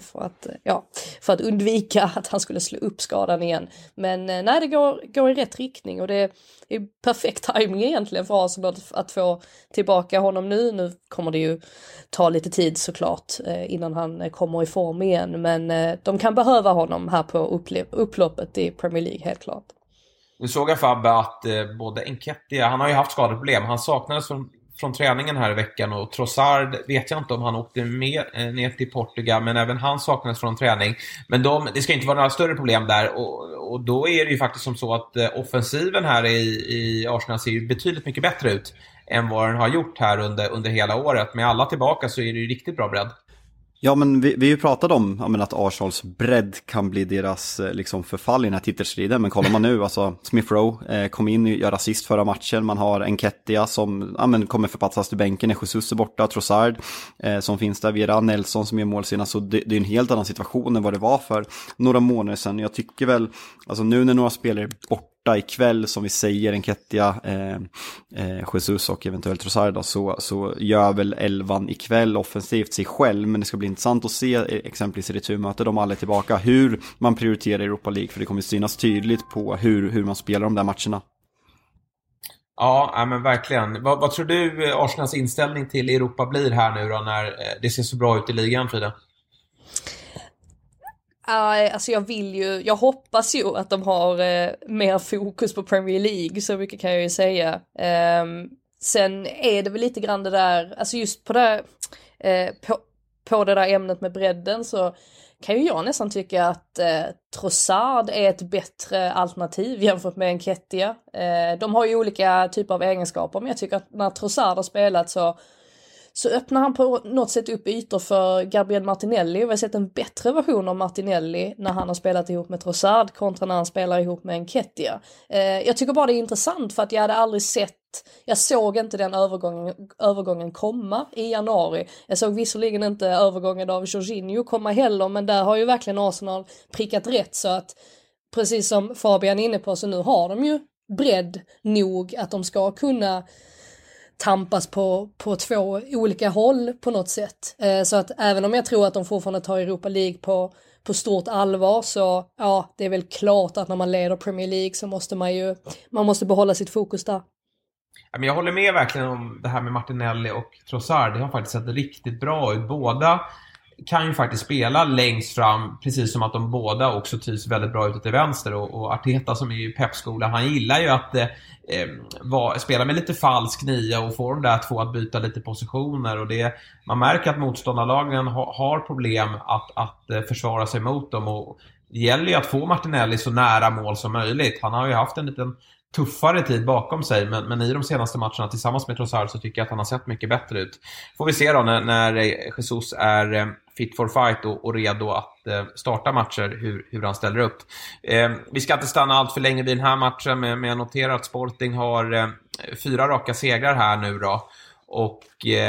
för att undvika att han skulle slå upp skadan igen. Men nej, det går i rätt riktning och det är perfekt timing egentligen för Arsenal att få tillbaka honom nu. Nu kommer det ju ta lite tid såklart innan han kommer i form igen, men de kan behöva honom här på upploppet i Premier League helt klart. Nu såg jag, Fabbe, att både Nketiah, han har ju haft skadeproblem. Han saknades från träningen här i veckan, och Trossard vet jag inte om han åkte med ner till Portugal, men även han saknades från träning. Men det ska inte vara några större problem där, och då är det ju faktiskt som så att offensiven här i Arsenal ser ju betydligt mycket bättre ut än vad den har gjort här under hela året. Med alla tillbaka så är det ju riktigt bra bredd. Ja, men vi ju pratade om att Arsenals bredd kan bli deras liksom förfall i den här titelstriden. Men kollar man nu, alltså Smith Rowe kom in och gör assist förra matchen. Man har Nketiah som kommer förpassas till bänken när Jesus är borta. Trossard som finns där, Vera Nelson som är målsina. Så det är en helt annan situation än vad det var för några månader sedan. Jag tycker väl, alltså nu när några spelare är borta ikväll, som vi säger, Nketiah, Jesus och eventuellt Trossard, så gör väl elvan ikväll offensivt sig själv. Men det ska bli intressant att se exempelvis i returmöte, de alla är tillbaka, hur man prioriterar Europa League, för det kommer synas tydligt på hur man spelar de där matcherna. Ja, men verkligen. Vad tror du Arsenals inställning till Europa blir här nu då, när det ser så bra ut i ligan, Frida? Alltså jag hoppas ju att de har mer fokus på Premier League, så mycket kan jag ju säga. Sen är det väl lite grann det där, alltså just på det där ämnet med bredden, så kan ju jag nästan tycka att Trossard är ett bättre alternativ jämfört med Nketiah. De har ju olika typer av egenskaper, men jag tycker att när Trossard har spelat så öppnar han på något sätt upp ytor för Gabriel Martinelli. Vi har sett en bättre version av Martinelli när han har spelat ihop med Trossard kontra när han spelar ihop med Nketiah. Jag tycker bara det är intressant, för att jag såg inte den övergången komma i januari. Jag såg visserligen inte övergången av Jorginho komma heller, men där har ju verkligen Arsenal prickat rätt, så att precis som Fabian är inne på, så nu har de ju bredd nog att de ska kunna tampas på två olika håll på något sätt. Så att även om jag tror att de fortfarande tar Europa League på stort allvar, så ja, det är väl klart att när man leder Premier League så måste man måste behålla sitt fokus där. Jag håller med verkligen om det här med Martinelli och Trossard. Det har faktiskt sett riktigt bra ut. Båda kan ju faktiskt spela längst fram, precis som att de båda också trivs väldigt bra ute till vänster. Och Arteta, som är ju Pep-skola, han gillar ju att spela med lite falsk nia och få de där två att byta lite positioner. Och man märker att motståndarlagen har problem att försvara sig mot dem. Och det gäller ju att få Martinelli så nära mål som möjligt. Han har ju haft en liten tuffare tid bakom sig, men i de senaste matcherna tillsammans med Trossard så tycker jag att han har sett mycket bättre ut. Får vi se då när Jesus är fit for fight och redo att starta matcher, hur han ställer upp. Vi ska inte stanna allt för länge vid den här matchen, men jag noterar att Sporting har 4 raka segrar här nu då, och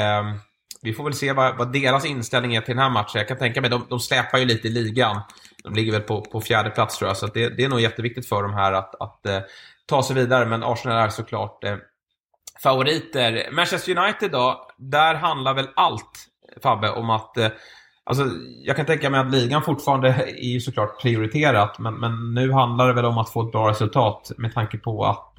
vi får väl se vad deras inställning är till den här matchen. Jag kan tänka mig, de släpar ju lite i ligan. De ligger väl på 4:e plats, tror jag, så det är nog jätteviktigt för dem här att ta sig vidare, men Arsenal är såklart favoriter. Manchester United då, där handlar väl allt, Fabbe, om att alltså, jag kan tänka mig att ligan fortfarande är ju såklart prioriterat, men nu handlar det väl om att få ett bra resultat, med tanke på att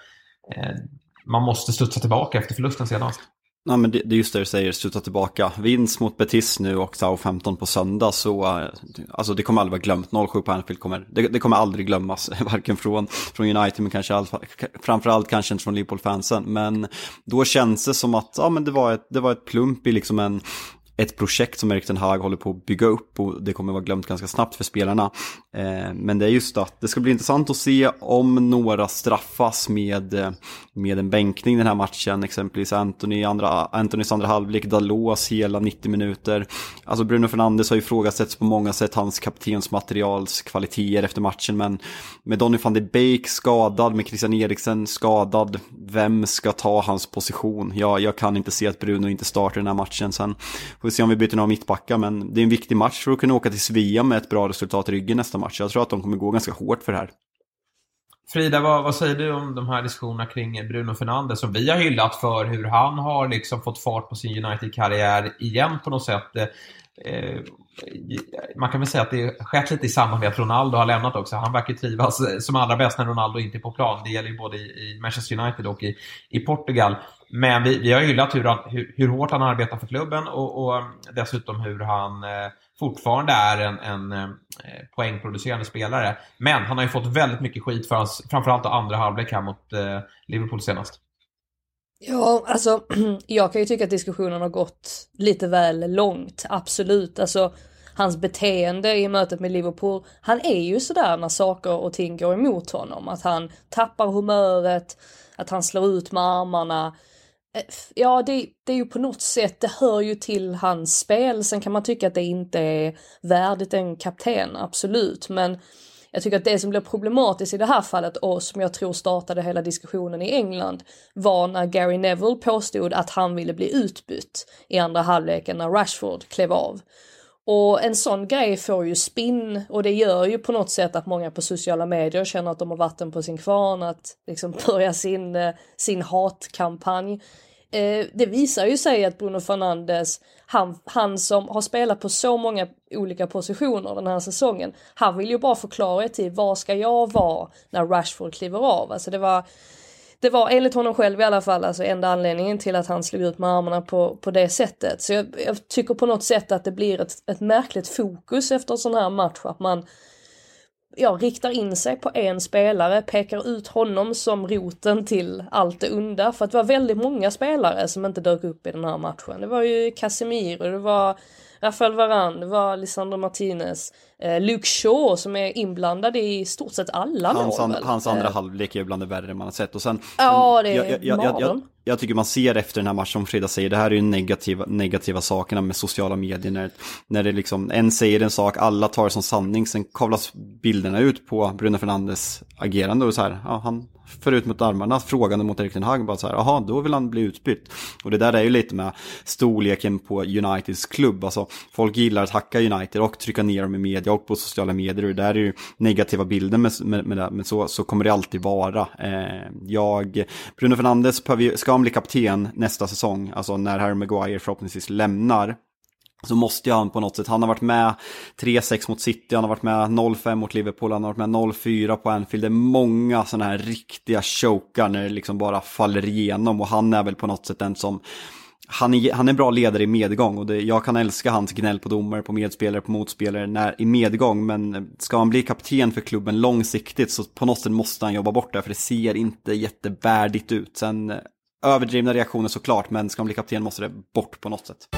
man måste studsa tillbaka efter förlusten senast. Ja, men det är just det du säger, sluta tillbaka. Vinst mot Betis nu och Southampton på söndag, så alltså det kommer aldrig vara glömt. 0-7 på Anfield det kommer aldrig glömmas, varken från United, men kanske framförallt kanske inte från Liverpool-fansen. Men då känns det som att men det var ett plump i liksom ett projekt som Erik ten Hag håller på att bygga upp, och det kommer vara glömt ganska snabbt för spelarna. Men det är just att det ska bli intressant att se om några straffas med en bänkning den här matchen. Exempelvis Antonys andra halvlek, Dalot hela 90 minuter. Alltså Bruno Fernandes har ju ifrågasatts på många sätt, hans kaptensmaterials kvaliteter efter matchen, men med Donny van de Beek skadad, med Christian Eriksen skadad, vem ska ta hans position? Jag kan inte se att Bruno inte startar den här matchen. Sen får vi se om vi byter några mittbackar, men det är en viktig match för att kunna åka till Sevilla med ett bra resultat i ryggen nästa match. Jag tror att de kommer gå ganska hårt för det här. Frida, vad säger du om de här diskussionerna kring Bruno Fernandes som vi har hyllat för hur han har liksom fått fart på sin United-karriär igen på något sätt? Man kan väl säga att det skett lite i samband med att Ronaldo har lämnat också. Han verkar trivas som allra bäst när Ronaldo inte är på plan. Det gäller ju både i Manchester United och i Portugal. Men vi har hyllat hur hårt han arbetar för klubben och dessutom hur han fortfarande är en poängproducerande spelare. Men han har ju fått väldigt mycket skit för hans, framförallt andra halvlek här mot Liverpool senast. Ja, alltså jag kan ju tycka att diskussionen har gått lite väl långt, absolut. Alltså hans beteende i mötet med Liverpool, han är ju sådär när saker och ting går emot honom. Att han tappar humöret, att han slår ut med armarna. Ja, det är ju på något sätt, det hör ju till hans spel. Sen kan man tycka att det inte är värdigt en kapten, absolut. Men jag tycker att det som blev problematiskt i det här fallet, och som jag tror startade hela diskussionen i England, var när Gary Neville påstod att han ville bli utbytt i andra halvleken när Rashford klev av. Och en sån grej får ju spinn, och det gör ju på något sätt att många på sociala medier känner att de har vatten på sin kvarn, att liksom börja sin hatkampanj. Det visar ju sig att Bruno Fernandes, han som har spelat på så många olika positioner den här säsongen, han vill ju bara förklara till vad ska jag vara när Rashford kliver av. Alltså det var enligt honom själv i alla fall alltså enda anledningen till att han slog ut med armarna på det sättet. Så jag tycker på något sätt att det blir ett märkligt fokus efter en sån här match, att man riktar in sig på en spelare, pekar ut honom som roten till allt det onda. För att det var väldigt många spelare som inte dök upp i den här matchen. Det var ju Casemiro, det var Rafael Varane, det var Lisandro Martinez, Luke Shaw som är inblandad i stort sett alla mål. Hans andra halvlek är bland det värre man har sett. Och sen, det är jag tycker man ser efter den här matchen, som Frida säger, det här är ju negativa sakerna med sociala medier, när det liksom, en säger en sak, alla tar det som sanning, sen kavlas bilderna ut på Bruno Fernandes agerande och så här, han för ut mot armarna, frågande mot Erik ten Hag, bara så här, aha, då vill han bli utbytt. Och det där är ju lite med storleken på Uniteds klubb, alltså folk gillar att hacka United och trycka ner dem i media och på sociala medier, och det där är ju negativa bilder med det, men så kommer det alltid vara. Bruno Fernandes ska han bli kapten nästa säsong, alltså när Harry Maguire förhoppningsvis lämnar, så måste han på något sätt, han har varit med 3-6 mot City, han har varit med 0-5 mot Liverpool, han har varit med 0-4 på Anfield. Det är många sådana här riktiga chokar när det liksom bara faller igenom, och han är väl på något sätt den som, han är bra ledare i medgång, och jag kan älska hans gnäll på domare, på medspelare, på motspelare i medgång, men ska han bli kapten för klubben långsiktigt så på något sätt måste han jobba bort det, för det ser inte jättevärdigt ut. Sen överdrivna reaktioner såklart, men ska han bli kapten måste det bort på något sätt.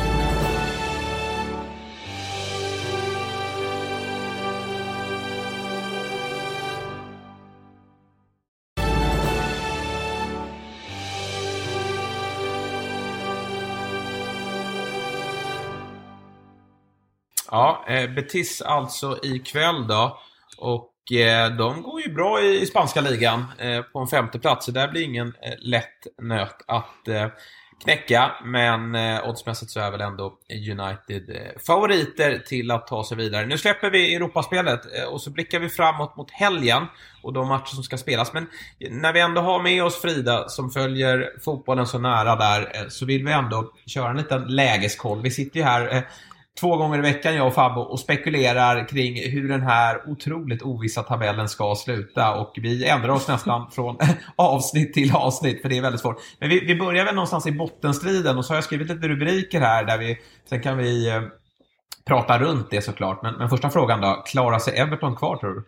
Ja, Betis alltså ikväll då. Och de går ju bra i spanska ligan på en 5:e plats. Så där blir ingen lätt nöt att knäcka. Men oddsmässigt så är väl ändå United favoriter till att ta sig vidare. Nu släpper vi Europaspelet och så blickar vi framåt mot helgen och de matcher som ska spelas. Men när vi ändå har med oss Frida som följer fotbollen så nära där, så vill vi ändå köra en liten lägeskoll. Vi sitter ju här 2 gånger i veckan, jag och Fabbo, och spekulerar kring hur den här otroligt ovissa tabellen ska sluta, och vi ändrar oss nästan från avsnitt till avsnitt, för det är väldigt svårt. Men vi börjar väl någonstans i bottenstriden, och så har jag skrivit lite rubriker här där sen kan vi prata runt det såklart. Men första frågan då, klarar sig Everton kvar, tror du?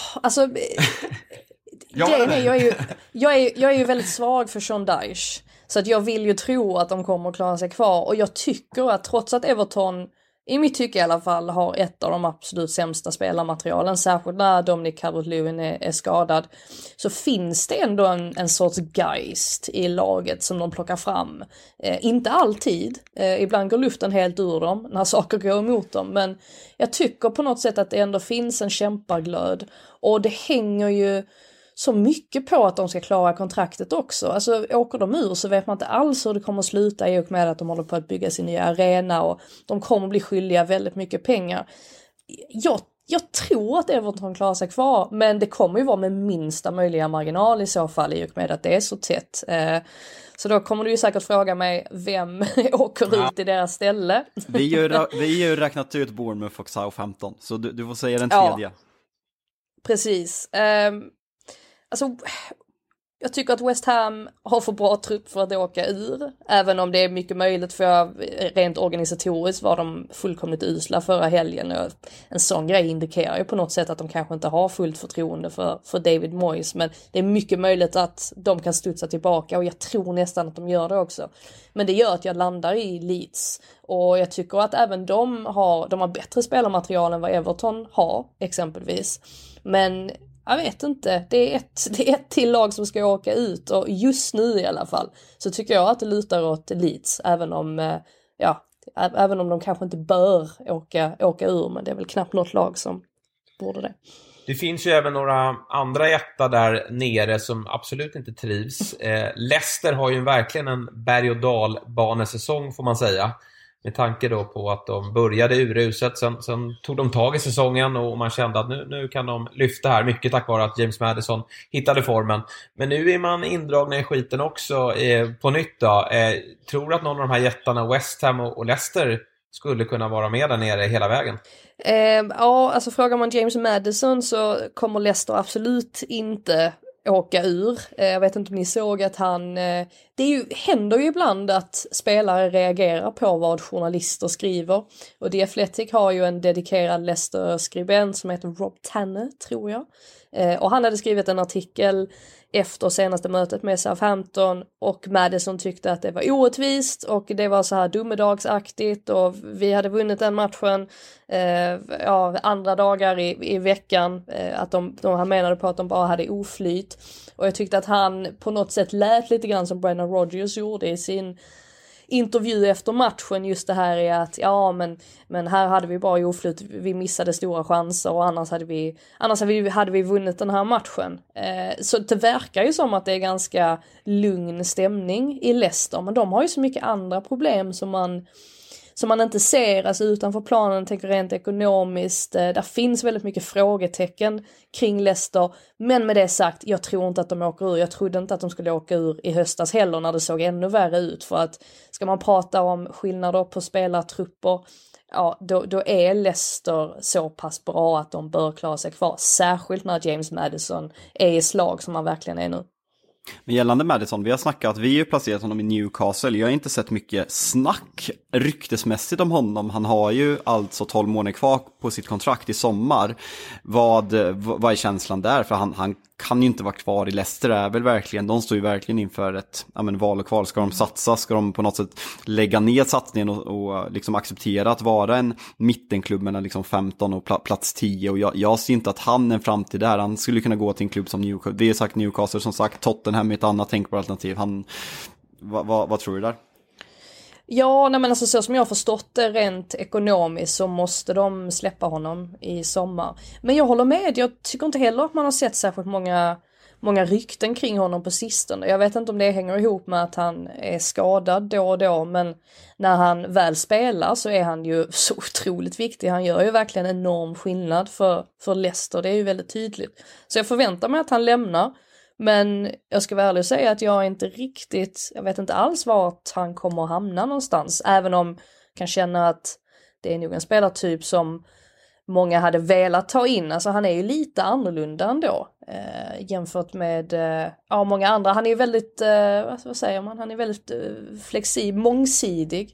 Alltså jag är ju väldigt svag för Sean Dyche. Så att jag vill ju tro att de kommer att klara sig kvar. Och jag tycker att trots att Everton, i mitt tycke i alla fall, har ett av de absolut sämsta spelarmaterialen, särskilt när Dominic Calvert-Lewin är skadad, så finns det ändå en sorts geist i laget som de plockar fram. Inte alltid, ibland går luften helt ur dem när saker går emot dem, men jag tycker på något sätt att det ändå finns en kämpaglöd, och det hänger ju så mycket på att de ska klara kontraktet också. Alltså åker de ur så vet man inte alls hur det kommer att sluta i och med att de håller på att bygga sin nya arena, och de kommer bli skyldiga väldigt mycket pengar. Jag tror att Everton klarar sig kvar, men det kommer ju vara med minsta möjliga marginal i så fall, i och med att det är så tätt. Så då kommer du ju säkert fråga mig vem åker ut i deras ställe. Vi har ju räknat ut Bournemouth och Southampton, så du får säga den tredje. Ja, precis. Alltså, jag tycker att West Ham har för bra trupp för att åka ur. Även om det är mycket möjligt, för rent organisatoriskt var de fullkomligt usla förra helgen. En sån grej indikerar ju på något sätt att de kanske inte har fullt förtroende för David Moyes. Men det är mycket möjligt att de kan studsa tillbaka, och jag tror nästan att de gör det också. Men det gör att jag landar i Leeds. Och jag tycker att även de har bättre spelarmaterial än vad Everton har exempelvis. Men jag vet inte, det är ett till lag som ska åka ut, och just nu i alla fall så tycker jag att det lutar åt Leeds, även om de kanske inte bör åka ur, men det är väl knappt något lag som borde det. Det finns ju även några andra jättar där nere som absolut inte trivs. Leicester har ju verkligen en berg- och dalbanesäsong, får man säga. Med tanke då på att de började uruset, sen tog de tag i säsongen och man kände att nu kan de lyfta här, mycket tack vare att James Maddison hittade formen. Men nu är man indragna i skiten också på nytt då. Tror du att någon av de här jättarna, West Ham och Leicester, skulle kunna vara med där nere hela vägen? Ja, alltså frågar man James Maddison så kommer Leicester absolut inte åka ur. Jag vet inte om ni såg att händer ju ibland att spelare reagerar på vad journalister skriver, och The Athletic har ju en dedikerad Leicester-skribent som heter Rob Tanner, tror jag, och han hade skrivit en artikel efter senaste mötet med Southampton, och Maddison tyckte att det var orättvist och det var så här domedagsaktigt, och vi hade vunnit den matchen andra dagar i veckan, att han menade på att de bara hade oflyt, och jag tyckte att han på något sätt lät lite grann som Brendan Rodgers gjorde i sin intervju efter matchen, just det här är att men här hade vi bara oflyt, vi missade stora chanser, och annars hade vi vunnit den här matchen. Så det verkar ju som att det är ganska lugn stämning i Leicester, men de har ju så mycket andra problem som man inte ser, alltså utanför planen, tänker rent ekonomiskt. Där finns väldigt mycket frågetecken kring Leicester, men med det sagt, jag tror inte att de åker ur. Jag trodde inte att de skulle åka ur i höstas heller, när det såg ännu värre ut, för att ska man prata om skillnader på spelartrupper, då är Leicester så pass bra att de bör klara sig kvar, särskilt när James Maddison är i slag som han verkligen är nu. Men gällande Maddison, vi har snackat, vi har ju placerat honom i Newcastle. Jag har inte sett mycket snack ryktesmässigt om honom. Han har ju alltså 12 månader kvar på sitt kontrakt i sommar. Vad är känslan där? För han kan ju inte vara kvar i Leicester, är väl verkligen. De står ju verkligen inför ett val och kval. Ska de satsa? Ska de på något sätt lägga ner satsningen och liksom acceptera att vara en mittenklubb mellan liksom 15 och plats 10? Och jag ser inte att han är en framtid där. Han skulle kunna gå till en klubb som Newcastle. Vi har sagt Newcastle, som sagt Tottenham är ett annat tänkbart alternativ. Vad tror du där? Ja, men alltså så som jag har förstått det rent ekonomiskt så måste de släppa honom i sommar. Men jag håller med, jag tycker inte heller att man har sett särskilt många rykten kring honom på sistone. Jag vet inte om det hänger ihop med att han är skadad då och då, men när han väl spelar så är han ju så otroligt viktig. Han gör ju verkligen enorm skillnad för Leicester, det är ju väldigt tydligt. Så jag förväntar mig att han lämnar. Men jag ska väl ärligt säga att jag vet inte alls vart han kommer att hamna någonstans. Även om jag kan känna att det är nog en spelartyp som många hade velat ta in. Alltså han är ju lite annorlunda ändå jämfört med många andra. Han är ju väldigt, vad säger man? Han är väldigt flexibel, mångsidig.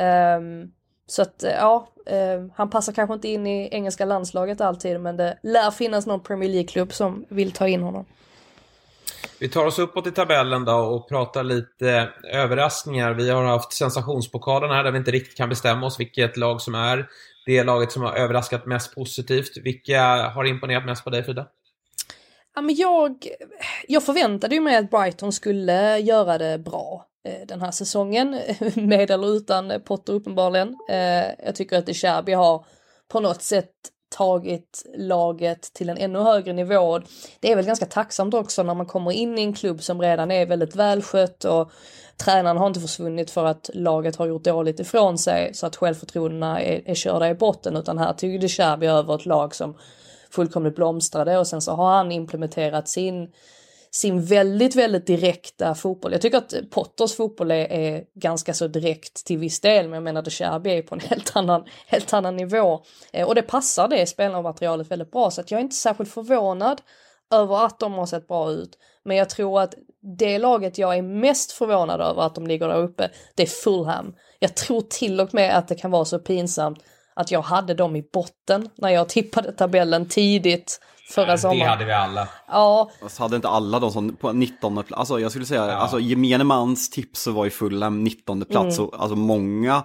Så att han passar kanske inte in i engelska landslaget alltid, men det lär finnas någon Premier League-klubb som vill ta in honom. Vi tar oss uppåt i tabellen då och pratar lite överraskningar. Vi har haft sensationspokalen här där vi inte riktigt kan bestämma oss vilket lag som är det laget som har överraskat mest positivt. Vilka har imponerat mest på dig, Frida? Ja, men jag förväntade ju mig att Brighton skulle göra det bra den här säsongen, med eller utan Potter uppenbarligen. Jag tycker att De Cherby har på något sätt tagit laget till en ännu högre nivå. Det är väl ganska tacksamt också när man kommer in i en klubb som redan är väldigt välskött och tränaren har inte försvunnit för att laget har gjort dåligt ifrån sig så att självförtroendena är körda i botten, utan här tog De Cherby över ett lag som fullkomligt blomstrade och sen så har han implementerat sin väldigt, väldigt direkta fotboll. Jag tycker att Potters fotboll är ganska så direkt till viss del, men jag menar De Cherby är på en helt annan nivå. Och det passar det spelarmaterialet väldigt bra, så att jag är inte särskilt förvånad över att de har sett bra ut. Men jag tror att det laget jag är mest förvånad över att de ligger där uppe, det är Fulham. Jag tror till och med att det kan vara så pinsamt att jag hade dem i botten när jag tippade tabellen tidigt förra sommaren. Det hade vi alla. Ja. Så hade inte alla de som på 19:e plats. Alltså jag skulle säga, alltså gemene mans tips så var ju Fulham 19:e plats. Och, alltså många,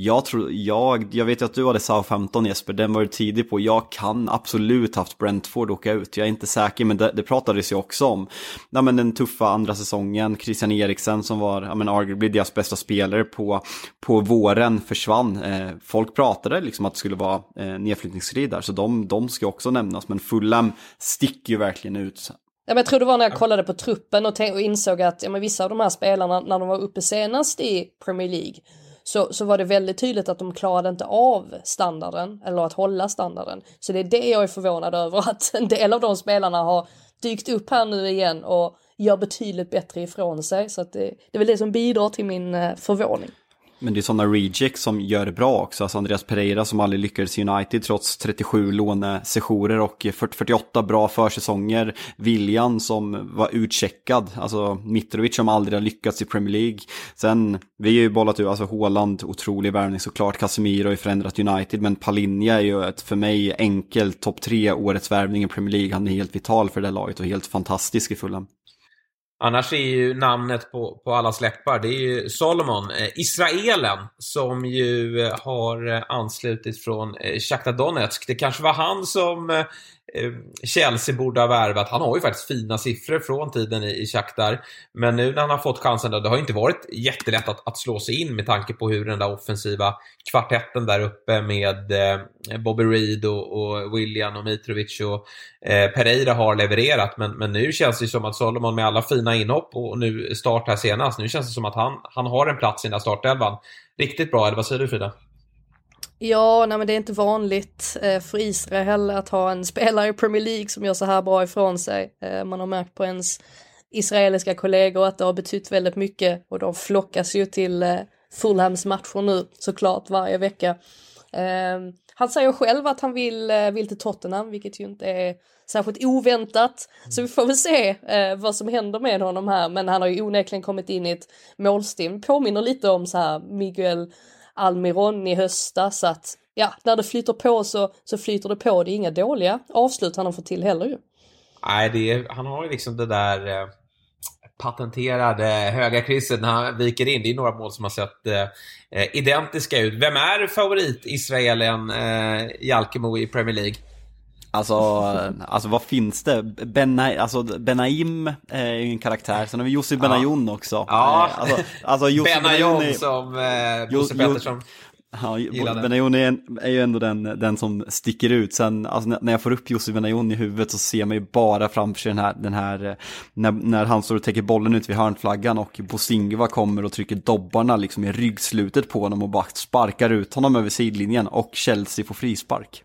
jag vet ju att du hade Southampton, Jesper, den var du tidig på. Jag kan absolut haft Brentford åka ut. Jag är inte säker, men det pratades ju också om. Ja, men den tuffa andra säsongen, Christian Eriksen som var, ja, men arguably deras bästa spelare på våren försvann. Folk pratade liksom att det skulle vara nedflyttningsstrid där, så de ska också nämnas, men Fulham sticker ju verkligen ut. Ja, men jag tror det var när jag kollade på truppen och insåg att ja, men vissa av de här spelarna, när de var uppe senast i Premier League, så var det väldigt tydligt att de klarade inte av standarden, eller att hålla standarden. Så det är det jag är förvånad över, att en del av de spelarna har dykt upp här nu igen och gör betydligt bättre ifrån sig. Så att det är väl det som bidrar till min förvåning. Men det är sådana rejects som gör det bra också. Alltså Andreas Pereira som aldrig lyckades i United trots 37 lånesessioner och 48 bra försäsonger. Willian som var utcheckad. Alltså Mitrovic som aldrig har lyckats i Premier League. Sen, vi har ju bollat ut, alltså Haaland, otrolig värvning såklart. Casemiro har ju förändrat United. Men Palinja är ju ett för mig enkelt topp 3 årets värvning i Premier League. Han är helt vital för det laget och helt fantastisk i Fulham. Annars är ju namnet på allas läppar, det är ju Solomon, israelen, som ju har anslutit från Shakhtar Donetsk. Det kanske var han som Chelsea borde ha värvat. Han har ju faktiskt fina siffror från tiden i Shakhtar. Men nu när han har fått chansen då, det har inte varit jättelätt att slå sig in med tanke på hur den där offensiva kvartetten där uppe med Bobby Reed och Willian och Mitrovic och Pereira har levererat. Men nu känns det som att Solomon med alla fina inhopp och nu start här senast, nu känns det som att han har en plats i den där startelvan. Riktigt bra, eller vad säger du, Frida? Ja, nej, men det är inte vanligt för Israel att ha en spelare i Premier League som gör så här bra ifrån sig. Man har märkt på ens israeliska kollegor att det har betytt väldigt mycket, och de flockas ju till Fulhams matcher nu såklart varje vecka. Han säger själv att han vill till Tottenham, vilket ju inte är särskilt oväntat. Så vi får väl se vad som händer med honom här. Men han har ju onekligen kommit in i ett målstim. Påminner lite om så här Miguel Almiron i höstas, så att ja, när det flyter på så flyter det på. Det är inga dåliga avslut han har fått till heller ju. Nej, han har ju liksom det där patenterade höga krysset när han viker in. Det är några mål som har sett identiska ut. Vem är favorit-israelen Jalkemo i Premier League? Alltså vad finns det? Benaim är ju en karaktär. Sen har vi Jussi Benayoun också. Ja, alltså Benayoun som Bosse Pettersson. Ja, Benayoun är ju ändå den som sticker ut. Sen alltså, när jag får upp Jussi Benayoun i huvudet så ser man ju bara framför sig den här när han står och täcker bollen ut vid hörnflaggan och Bosingva kommer och trycker dobbarna liksom i ryggslutet på honom och bara sparkar ut honom över sidlinjen, och Chelsea får frispark.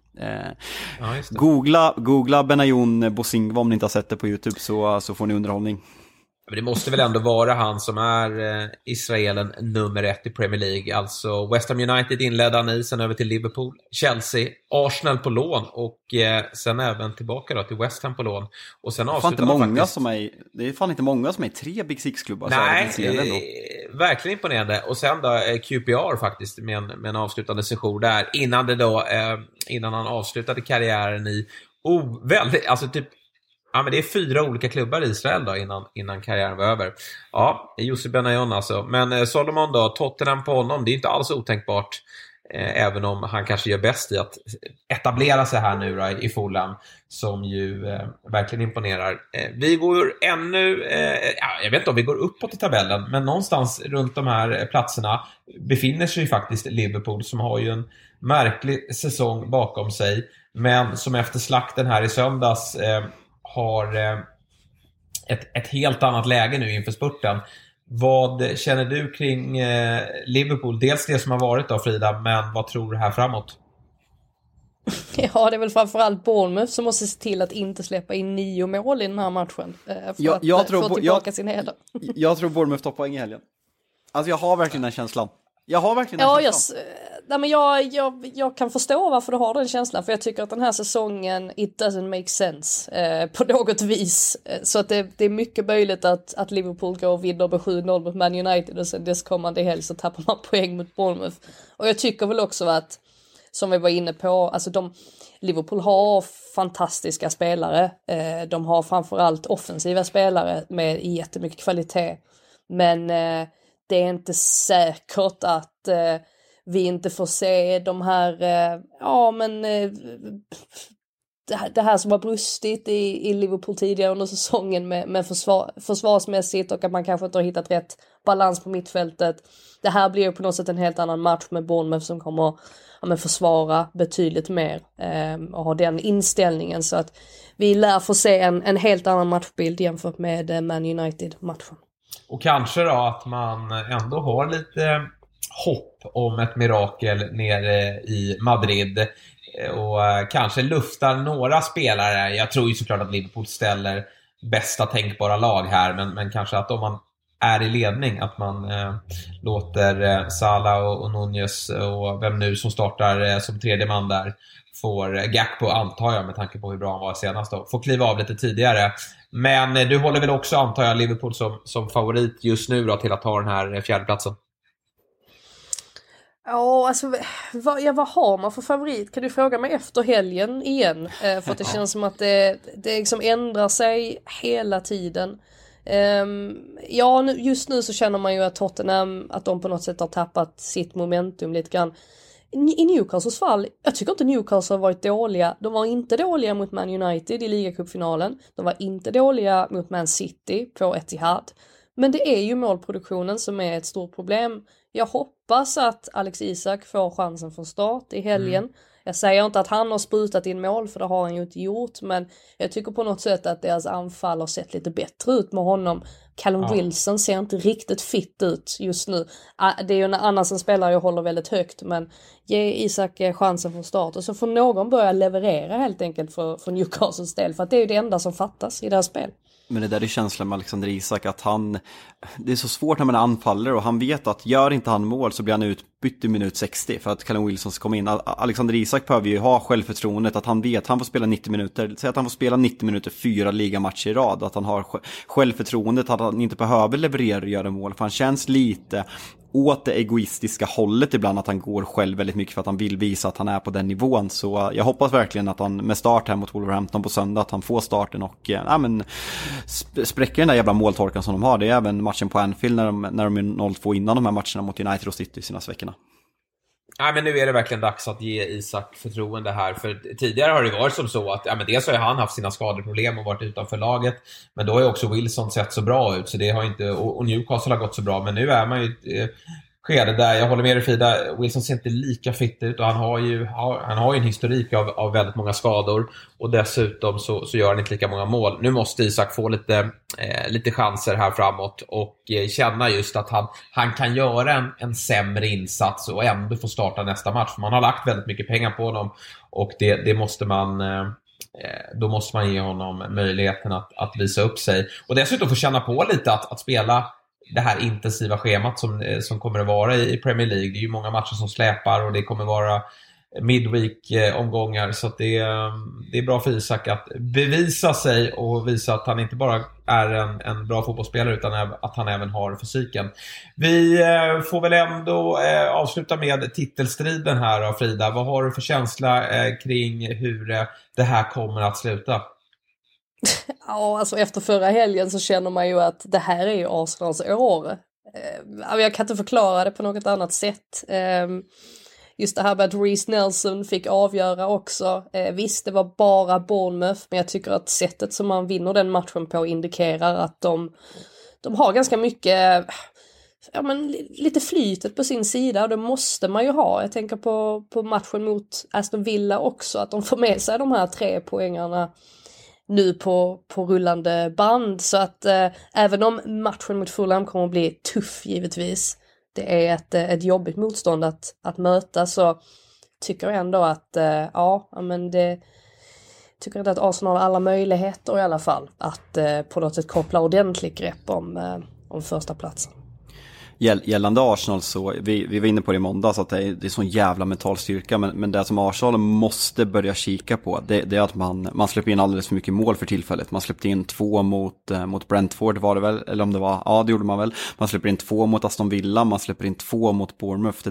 Googla Benayoun Bosingva om ni inte har sett det på YouTube, så får ni underhållning. Men det måste väl ändå vara han som är israelen nummer 1 i Premier League. Alltså West Ham United inledde han i, sen över till Liverpool, Chelsea, Arsenal på lån och sen även tillbaka då till West Ham på lån. Och sen avslutar han faktiskt... Det är fan inte många som är i 3 Big Six-klubbar. Nej, verkligen imponerande. Och sen då QPR faktiskt med en avslutande session där innan han avslutade karriären i väldigt, alltså typ Ja, men det är 4 olika klubbar i Israel då innan karriären var över. Ja, Jussi Benayoun alltså. Men Solomon då, Tottenham på honom, det är inte alls otänkbart. Även om han kanske gör bäst i att etablera sig här nu då, i Fulham, som ju verkligen imponerar. Vi går ännu, jag vet inte om vi går uppåt i tabellen, men någonstans runt de här platserna befinner sig ju faktiskt Liverpool, som har ju en märklig säsong bakom sig, men som efter slakten här i söndags har ett helt annat läge nu inför spurten. Vad känner du kring Liverpool? Dels det som har varit då, Frida, men vad tror du här framåt? Ja, det är väl framförallt Bournemouth som måste se till att inte släppa in 9 mål i den här matchen. För att få tillbaka sin heder. Jag tror Bournemouth tar poäng i helgen. Alltså jag har verkligen den känslan. Jag kan förstå varför du har den känslan, för jag tycker att den här säsongen it doesn't make sense på något vis, så att det är mycket möjligt att Liverpool går och vinner med 7-0 mot Man United och sen dess kommande helg så tappar man poäng mot Bournemouth. Och jag tycker väl också att, som vi var inne på, alltså Liverpool har fantastiska spelare, de har framförallt offensiva spelare med jättemycket kvalitet, men det är inte säkert att vi inte får se de här, det här som har brustit i Liverpool tidigare under säsongen med försvarsmässigt, och att man kanske inte har hittat rätt balans på mittfältet. Det här blir ju på något sätt en helt annan match med Bournemouth som kommer försvara betydligt mer och ha den inställningen, så att vi lär få se en helt annan matchbild jämfört med Man United-matchen. Och kanske då att man ändå har lite hopp om ett mirakel nere i Madrid och kanske luftar några spelare. Jag tror ju såklart att Liverpool ställer bästa tänkbara lag här, men kanske att om man är i ledning att man låter Salah och Nunez och vem nu som startar som tredje man där får Gakpo, antar jag med tanke på hur bra han var senast då, får kliva av lite tidigare. Men du håller väl också, antar jag, Liverpool som favorit just nu då till att ta den här fjärdeplatsen? Ja, alltså vad har man för favorit? Kan du fråga mig efter helgen igen? För att det känns som att det liksom ändrar sig hela tiden. Just nu så känner man ju att Tottenham, att de på något sätt har tappat sitt momentum lite grann. I Newcastles fall, jag tycker inte Newcastle har varit dåliga. De var inte dåliga mot Man United i ligacupfinalen. De var inte dåliga mot Man City på Etihad. Men det är ju målproduktionen som är ett stort problem. Jag hoppas att Alex Isak får chansen från start i helgen. Jag säger inte att han har sprutat in mål, för det har han ju inte gjort. Men jag tycker på något sätt att deras anfall har sett lite bättre ut med honom. Callum Wilson ser inte riktigt fit ut just nu. Det är ju en annan som spelar jag håller väldigt högt. Men ge Isak chansen från start. Och så får någon börja leverera helt enkelt för Newcastles del. För att det är ju det enda som fattas i det här spelet. Men det där är känslan med Alexander Isak, att det är så svårt när man anfaller och han vet att gör inte han mål så blir han utbytt i minut 60 för att Callum Wilson ska komma in. Alexander Isak behöver ju ha självförtroendet att han vet att han får spela 90 minuter. Säg att han får spela 90 minuter 4 ligamatcher i rad. Att han har självförtroendet att han inte behöver leverera och göra mål. För han känns lite åt det egoistiska hållet ibland, att han går själv väldigt mycket för att han vill visa att han är på den nivån. Så jag hoppas verkligen att han med start här mot Wolverhampton på söndag, att han får starten och spräcker den där jävla måltorkan som de har. Det är även matchen på Anfield när de är 0-2 innan de här matcherna mot United och City i sina veckorna. Nej, men nu är det verkligen dags att ge Isak förtroende här. För tidigare har det varit som så att dels har han haft sina skadeproblem och varit utanför laget. Men då har ju också Wilson sett så bra ut. Så det har inte, och Newcastle har gått så bra. Men nu är man ju skede där, jag håller med dig Frida, Wilson ser inte lika fitt ut och han har ju en historik av väldigt många skador och dessutom så gör han inte lika många mål. Nu måste Isak få lite chanser här framåt och känna just att han kan göra en sämre insats och ändå få starta nästa match. Man har lagt väldigt mycket pengar på honom och det måste man då måste man ge honom möjligheten att visa upp sig och dessutom få känna på lite att spela det här intensiva schemat som kommer att vara i Premier League. Det är ju många matcher som släpar och det kommer vara midweek-omgångar så att det är bra för Isak att bevisa sig och visa att han inte bara är en bra fotbollsspelare utan att han även har fysiken. Vi får väl ändå avsluta med titelstriden här av Frida. Vad har du för känsla kring hur det här kommer att sluta? Ja, alltså efter förra helgen så känner man ju att det här är ju Arsenals år. Jag kan inte förklara det på något annat sätt. Just det här med att Reece Nelson fick avgöra också. Visst, det var bara Bournemouth, men jag tycker att sättet som man vinner den matchen på indikerar att de har ganska mycket, lite flytet på sin sida, och det måste man ju ha. Jag tänker på matchen mot Aston Villa också, att de får med sig de här 3 poängarna nu på rullande band, så att även om matchen mot Fulham kommer att bli tuff givetvis, det är ett jobbigt motstånd att möta, så tycker jag ändå att tycker inte att Arsenal har alla möjligheter i alla fall att på något sätt koppla ordentligt grepp om första platsen. Gällande Arsenal så, vi var inne på det i måndag, så att det är sån jävla mental styrka, men det som Arsenal måste börja kika på, det är att man släpper in alldeles för mycket mål för tillfället. Man släppte in 2 mot Brentford var det väl, eller om det var, ja det gjorde man väl. Man släpper in 2 mot Aston Villa, man släpper in 2 mot Bournemouth.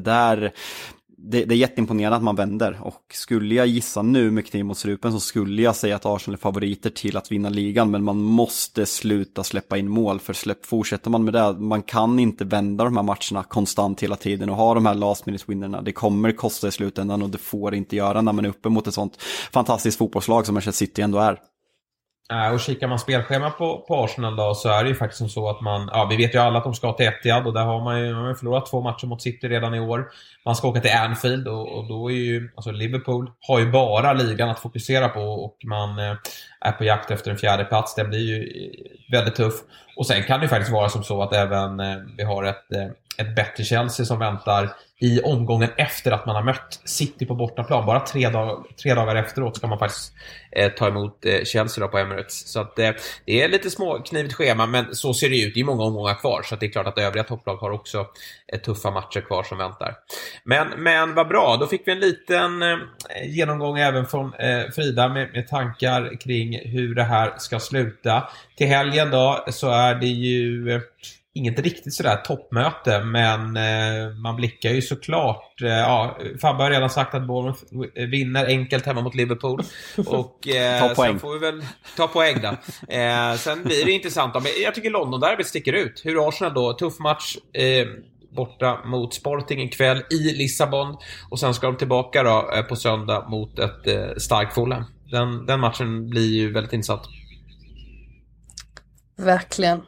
Det är jätteimponerande att man vänder, och skulle jag gissa nu med kniv mot strupen så skulle jag säga att Arsenal är favoriter till att vinna ligan, men man måste sluta släppa in mål, för fortsätter man med det, man kan inte vända de här matcherna konstant hela tiden och ha de här last minute winnerna. Det kommer kosta i slutändan, och det får inte göra när man är uppe mot ett sånt fantastiskt fotbollslag som Manchester City ändå är. Och kikar man spelschema på Arsenal då, så är det ju faktiskt som så att vi vet ju alla att de ska till Etihad, och där har man ju förlorat 2 matcher mot City redan i år. Man ska åka till Anfield, och då är ju, alltså Liverpool har ju bara ligan att fokusera på, och man är på jakt efter en 4:e plats. Det blir ju väldigt tuff. Och sen kan det ju faktiskt vara som så att även vi har ett bättre Chelsea som väntar i omgången efter att man har mött City på bortaplan. Bara 3 dagar efteråt ska man faktiskt ta emot Chelsea då på Emirates. Så att det är lite småknivigt schema, men så ser det ut. Det är många omgångar kvar, så att det är klart att övriga topplag har också tuffa matcher kvar som väntar. Men vad bra, då fick vi en liten genomgång även från Frida med tankar kring hur det här ska sluta. Till helgen då så är det ju inget riktigt sådär toppmöte, men man blickar ju såklart. Fabbe har redan sagt att Bournemouth vinner enkelt hemma mot Liverpool, och sen får vi väl ta poäng då. Sen blir det intressant då. Men jag tycker London där sticker ut. Hur Arsenal då, tuff match borta mot Sporting ikväll i Lissabon, och sen ska de tillbaka då på söndag mot ett starkt Fulham. Den matchen blir ju väldigt intressant. Verkligen.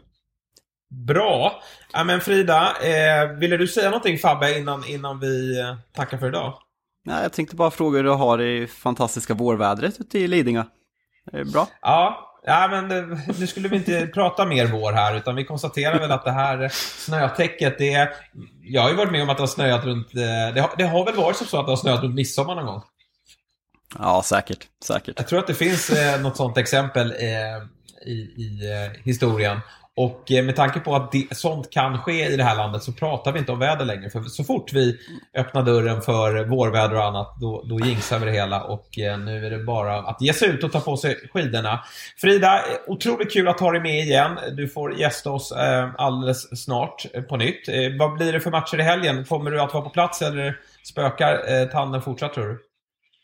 Bra. Men Frida, ville du säga någonting, Fabbe, innan vi tackar för idag? Nej, jag tänkte bara fråga hur du har i fantastiska vårvädret ute i Lidingö. Är det bra? Ja, men nu skulle vi inte prata mer vår här, utan vi konstaterar väl att det här snötäcket, jag har ju varit med om att det har snöat runt, det har väl varit så att det har snöat runt midsommar någon gång? Ja, säkert. Jag tror att det finns något sånt exempel i historien. Och med tanke på att sånt kan ske i det här landet så pratar vi inte om väder längre. För så fort vi öppnar dörren för vårväder och annat, då jinxar vi det hela. Och nu är det bara att ge sig ut och ta på sig skidorna. Frida, otroligt kul att ha dig med igen. Du får gästa oss alldeles snart på nytt. Vad blir det för matcher i helgen? Kommer du att vara på plats eller spökar tanden fortsatt, tror du?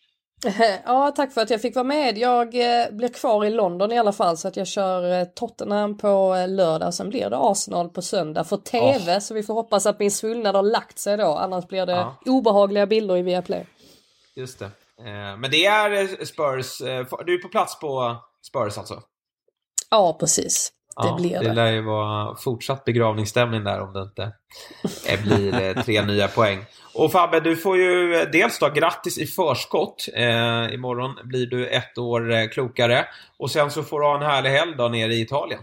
Ja, tack för att jag fick vara med. Jag blir kvar i London i alla fall, så att jag kör Tottenham på lördag. Sen blir det Arsenal på söndag för TV, så vi får hoppas att min svullnad har lagt sig då. Annars blir det obehagliga bilder i Viaplay. Just det. Men det är Spurs. Du är på plats på Spurs alltså? Ja, precis. Det blir det. Det lär ju vara fortsatt begravningsstämning där om det inte blir 3 nya poäng. Och Fabbe, du får ju dels då grattis i förskott. Imorgon blir du 1 år klokare. Och sen så får du ha en härlig helg då nere i Italien.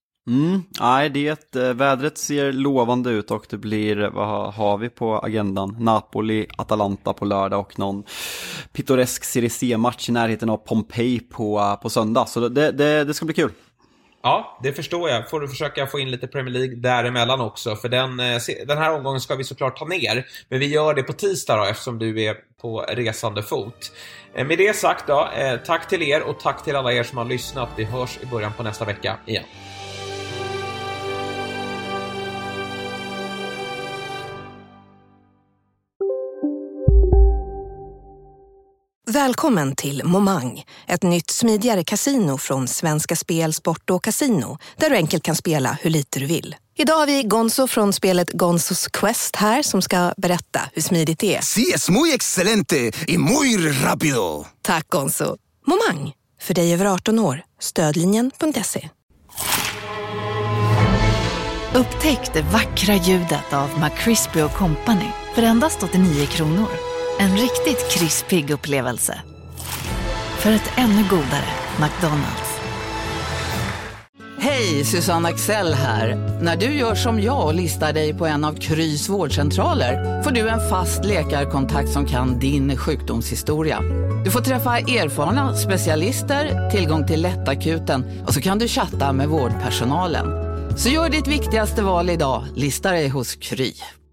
Nej, vädret ser lovande ut, och det blir, vad har vi på agendan? Napoli, Atalanta på lördag och någon pittoresk Serie C-match i närheten av Pompeji på söndag. Så det ska bli kul. Ja, det förstår jag. Får du försöka få in lite Premier League däremellan också. För den här omgången ska vi såklart ta ner. Men vi gör det på tisdag då, eftersom du är på resande fot. Med det sagt då, tack till er och tack till alla er som har lyssnat. Vi hörs i början på nästa vecka igen. Välkommen till Momang, ett nytt smidigare kasino från Svenska Spel, Sport och Casino, där du enkelt kan spela hur lite du vill. Idag har vi Gonzo från spelet Gonzos Quest här som ska berätta hur smidigt det är. Sí, es muy excelente y muy rápido. Tack Gonzo. Momang, för dig över 18 år. Stödlinjen.se. Upptäck det vackra ljudet av McCrispy & Company för endast 89 kronor. En riktigt krispig upplevelse. För ett ännu godare McDonald's. Hej, Susanne Axel här. När du gör som jag och listar dig på en av Krys vårdcentraler får du en fast läkarkontakt som kan din sjukdomshistoria. Du får träffa erfarna specialister, tillgång till lättakuten och så kan du chatta med vårdpersonalen. Så gör ditt viktigaste val idag, lista dig hos Kry.